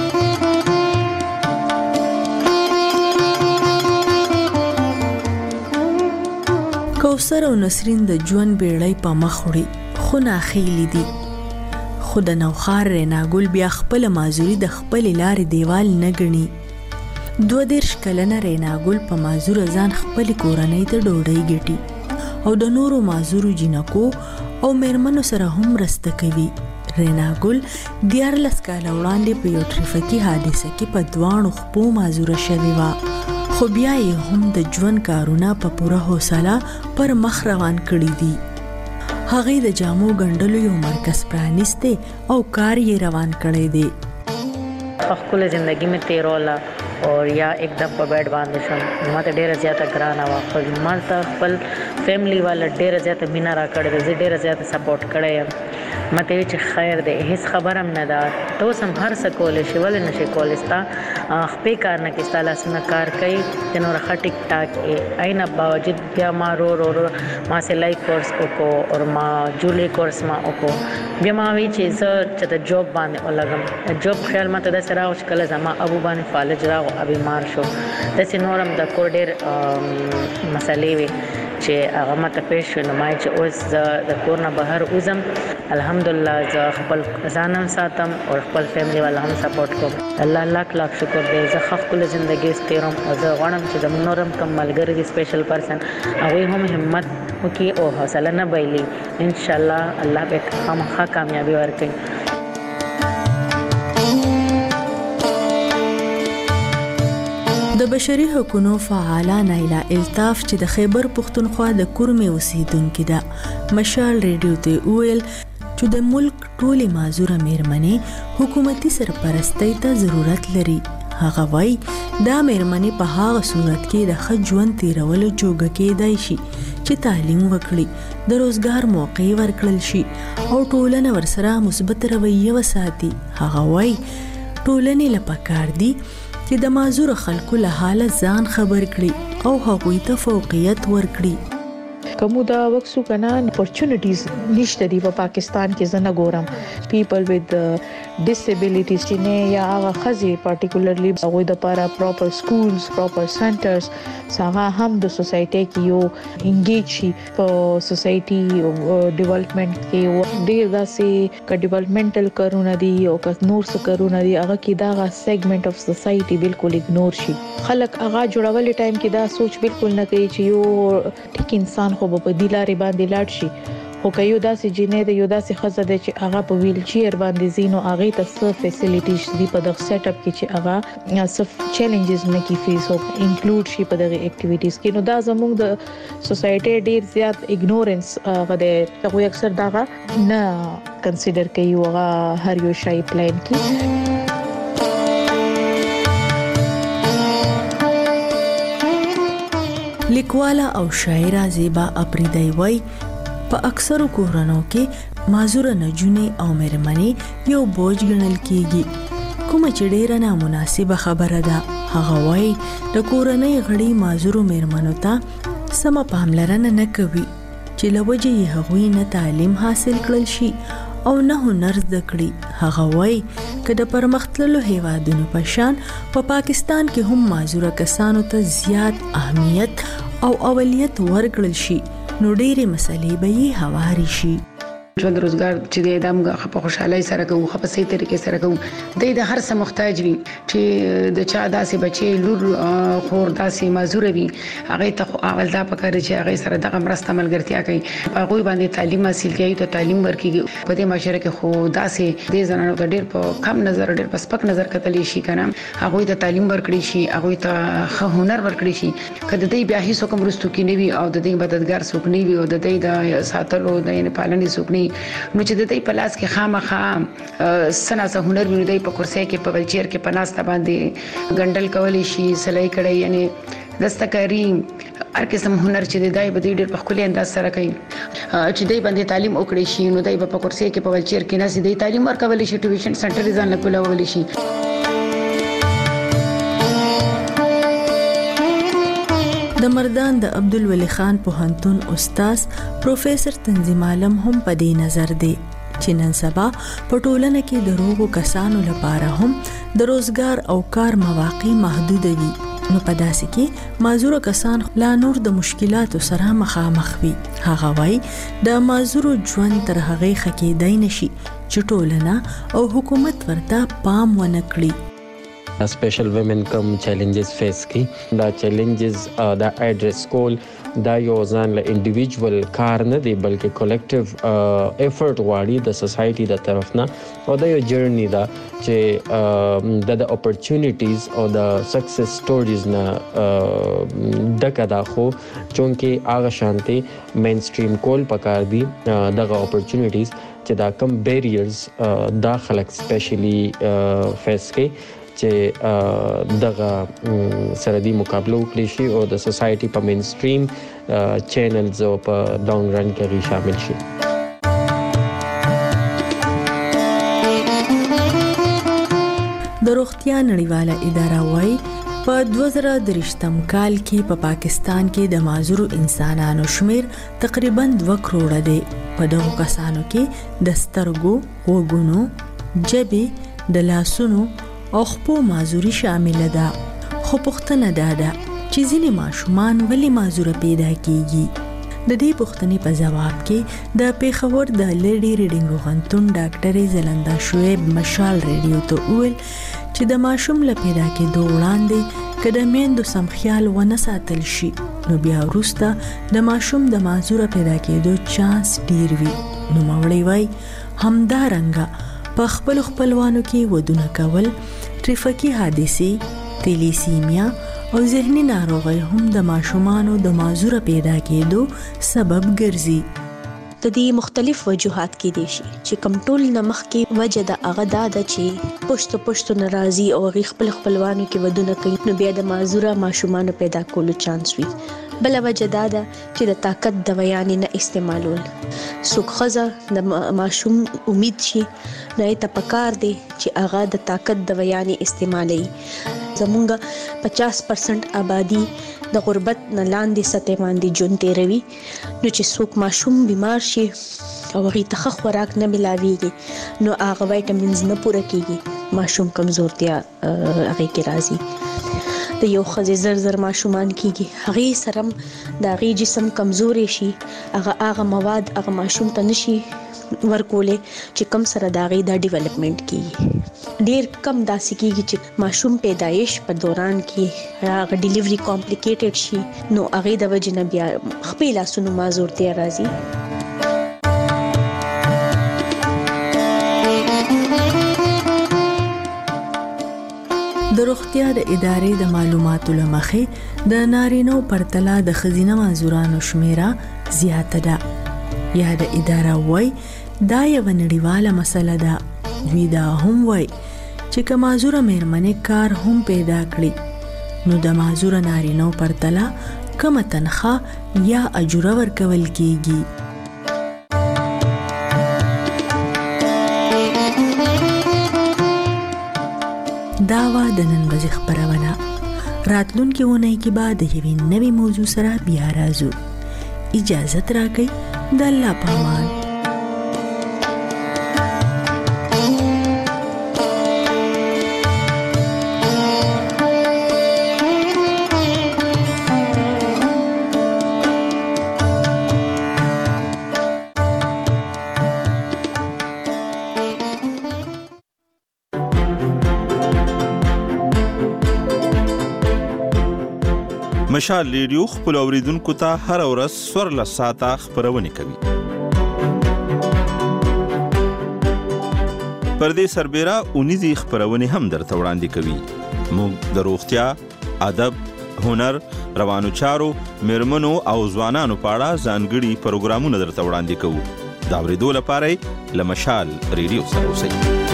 کوثر او نسرین د ژوند بیړۍ په مخ وړي، خو ناخیلي دي. خو د نوښار ریناګل بیا خپله معذوري د خپلې لارې دیوال نه ګڼي. 22 کلنه ریناګل په معذوره ځان خپلې کورنۍ ته ډوډۍ ګټي او د نورو معذورو جنکو او میرمنو سره هم مرسته کوي. ریناګل 14 کاله وړاندې په یو ټریفیکي حادثه کې په دواړو خپو معذوره شوې وه، خو بیا یې هم د ژوند کارونه په پوره حوصله پر مخ روان کړي دي. هغې د جامو ګنډلو یو مرکز پرانیستی او کار یې روان کړی دی. خپل زندگی میں تیرولا اور یا ایک دم په بیډ باندې شم، ما ته ډیره زیاته ګرانه وه، خو ما ته خپل فیملی والا ډیره زیاته مینه را کړې ده، زه ډیره زیاته سپورټ کړی یم. ما ته وی چې خیر دی، هیڅ خبر هم نه ده، ته اوس هم هر څه کولی شي، ولې نه شي کولی؟ ستا خپې کار نه کې ستا لاسونه کار کوي، د نور ښه ټیک ټاک یې. اینا باوجود بیا ما رو ما سلائی کورس وکړو او ما جولری کورس ما وکړو. بیا ما وی چې زه چې د جوب باندې ولګم. جوب خیال ما ته داسې راغو چې کله زما ابو باندې فالج راغو، بیمار شو، داسې نور هم د کور ډېر مسلې وي چې هغه ما ته پیښ شو. نو ما چې اوس زه د کور نه بهر وځم، الحمدلله زه خپل ځان هم ساتم او خپل فیملی والا هم سپورټ کوم. الله لاک لاک شکر دی. زه ښه ښکلې زندګي تېروم او زه غواړم چې د نور هم کوم ملګري دي سپیشل پرسن، هغوی هم همت وکړي او حوصله نه بایلي. انشاءالله الله به خامخا کامیابي ورکړي. د بشري حقوقو فعاله نایلا الطاف چې د خیبر پښتونخوا د کورمې اوسیدونکې ده، مشال ریډیو ته وویل چې د ملک ټولې معذوره میرمنې حکومتي سرپرستۍ ته ضرورت لري. هغه وایي دا میرمنې په هغه صورت کې د ښه ژوند تیرولو جوګه کېدای شي چې تعلیم وکړي، د روزګار موقع ورکړل شي او ټولنه ورسره مثبت رویه وساتي. هغه وایي ټولنې له پکار دي چې د معذور خلکو له حاله ځان خبر کړي او هغوی ته فوقیت ورکړي. کومو دا وکسو کنه اپورچونټیز نشته دی په پاکستان کې زنه ګورم پیپل وذ ډیسابیلیټیز چې نه یا هغه خزي پارټیکولرلی هغه د لپاره پراپر سکولز پراپر سنټرز څنګه هم د سوسايټي کې یو انګیج شي په سوسايټي ډیولپمنٹ کې ډیر داسې ک ډیولپمنټل کارونه دي او ک نور څه کارونه دي هغه کې دا سیګمنټ اف سوسايټي بالکل اګنور شي. خلک هغه جوړول ټایم کې دا سوچ بالکل نه کوي چې یو ټیک انسان خو په دلاري باندې لاړ شي، خو که یو داسې جنې د یو داسې خزه د چې هغه په ویل چیر باندې زینو هغه ته څه فیسیلیټیز دي په دغه سیټ اپ کې چې هغه څه چیلنجز نه کی فیس او انکلود شي په دغه اکټیویټیز کې. نو دا زموږ د سوسايټي ډیر زیات اګنورنس هغه د هغه اکثر دغه نه کنسیډر کوي هغه هر یو شی پلان کی. لیکواله او شاعره زیبا اپریدی وای په اکثرو کورونو کې معذور نجونې او میرمنې یو بوج ګڼل کیږي، کومه چې ډیره نامناسبه خبره ده. هغه وای د کورنۍ غړي معذور میرمنو ته سم پاملرنه نه کوي چې لوجه یې هغوی نه تعلیم حاصل کړل شي او نه هنر زده کړي. هغه وای که د پرمختللو هیوادونو په شان په پاکستان کې هم معذور کسانو ته زیات اهمیت او اولیت ورکړل شي نو ډېرې مسلې به یې هواري شي. ژوند روزګار چې د ادم په خوشحالي سره کوو، په صحیح طریقې سره کوو. د هر څه محتاج وي چې د چا داسې بچي لور خور داسې معذور وي، هغه ته اول دا پکاره چې هغه سره دغه مرسته ملګرتیا کوي، هغه باندې تعلیم حاصل کوي ته تعلیم ورکړي. په دې معاشره کې خو داسې د زنانو ته ډېر په کم نظر، ډېر په سپک نظر کتل شي کنه. هغه ته تعلیم ورکړي شي، هغه ته ښه هنر ورکړي شي. کله دې بیا هیڅ کوم رستو کې نه وي او د دې مددگار څوک نه وي او د دې د ساتلو د یعنی پالنې څوک نه، نو چې د دې په لاس کې خامخا سناسه هنر وي، د په کرسي کې په ولچیر کې په ناسته باندې ګندل کولی شي، سلای کړي، یعنی دستکاری هر قسم هنر چې د دای په ډېر په خپل انداز سره کوي. چې دای باندې تعلیم وکړي شي نو دای په کرسي کې په ولچیر کې ناسي د تعلیم ورکول شي، ټیوشن سنټر ځان له کولول شي. د مردان د عبدالولي خان پوهنتون استاد پروفیسور تنظیم عالم هم په دې نظر دی چې نن سبا په ټولنه کې د روغو کسانو لپاره هم د روزګار او کار مواقع محدود دي. نو په داسې کې معذور کسان لا نور د مشکلاتو سره مخامخ وي. هغه وایي د معذور ژوند تر هغه خکېدای نشي چې ټولنه او حکومت ورته پام ونه کړي. स्पेशल वुमेन कम चैलेंजेस फेस की دا चैलेंजेस دا एड्रेस کول دا یو ځان له انډیویډوال کار نه دی بلکې کلیکټیو ایفورت غواړي د سوسایټي د طرف نه، او دا یو جرنی دا چې د اپورچونټیز او د سکسس سټوریز نه دغه دا خو چونکې هغه شانتي مین سټریم کول پکار دی دغه اپورچونټیز چې دا کم بیریرز دا خلک سپیشلی فیس کوي چې دغه سره دی مقابله وکړي شي او د سوسایټي په مین سټریم چینلز او په لانګ رن کې شامل شي. د روغتیا نړیواله اداره وايي په 2023م کال کې په پاکستان کې د معذور انسانانو شمیر تقریبا 2 کروڑه دی. په دغه کسانو کې د سترګو، غوږونو، جبې، د لاسونو او خپو معذوري شامل ده. خو پوښتنه ده چې ځینې ماشومان ولې معذوره پیدا کیږي. د دې پوښتنې په جواب کې د پیښور د لیډي ریډینګ پوهنتون ډاکټر زلنده شعیب مشال ریډیو ته وویل چې د ماشوم له پیدا کېدو وړاندې که د میندو سم خیال ونه ساتل شي نو بیا وروسته د ماشوم د معذوره پیدا کېدو چانس ډیر وي. نو مولوي وایي همدارنګه په خپل خپلوانو کې ودونه کول، ټریفیکي حادثې، تیلیسیمیا او ذهني ناروغي هم د ماشومانو د معذوره پیدا کېدو سبب ګرځي. د دې مختلف وجوهات کې دي چې کوم ټول نمخ کې وجه د هغه ده چې پښتو ناراضي او خپل خپلوانو کې ودونه کوي نو بیا د معذوره ماشومانو پیدا کولو چانس وي. بل وجه ده چې د طاقت د بیان نه استعمالول. څوک خزه د ماشوم امید شي نه ته پکار دی چې هغه د طاقت د بیان استعمالي. زمونږ 50% آبادی د غربت نه لاندې سطح باندې ژوند تیروي، نو چې څوک ماشوم بیمار شي او هغه ته خوراک نه ملاويږي نو هغه وایټامینز نه پوره کیږي، ماشوم کمزورتیا هغه کې راځي. د یو خزې زر ماشومان کیږي، هغه سره د هغه جسم کمزوري شي، هغه مواد هغه ماشوم ته نشي ورکولې چې کم سره د هغه د ډیولپمنٹ کیږي. ډیر کم داسې کیږي چې ماشوم پیدایش په دوران کې هغه ډیلیوري کمپلیکیټډ شي نو هغه د وجې نه بیا خپل لاسونو معذورتیا راځي. د روغتیا د ادارې د معلوماتو لمخې د نارینو پرتله د ښځینه معذورانو شمیره زیاته ده. یا د اداره وای دا یو نړیواله مسله ده. دوی دا هم وای چې که معذوره مېرمنې کار هم پیدا کړي نو د معذوره نارینو پرتله کمه تنخواه یا اجوره ورکول کیږي. دا وا د نن ورځې خبرونه. راتلونکي اونۍ کې به د یوې نوې موضوع سره بیا راځو. اجازه راکړئ. د الله په امان. مشال ریډیو خپل اوریدونکو ته هر ورځ 14 ساعته خبرونه کوي. پردې سربېره اونیزي خبرونه هم درته وړاندې کوي. موږ د روغتیا، ادب، هنر، روانو چارو، میرمنو او ځوانانو په اړه ځانګړي پروګرامونه درته وړاندې کوو. دا اورېدو لپاره له مشال ریډیو سره اوسئ.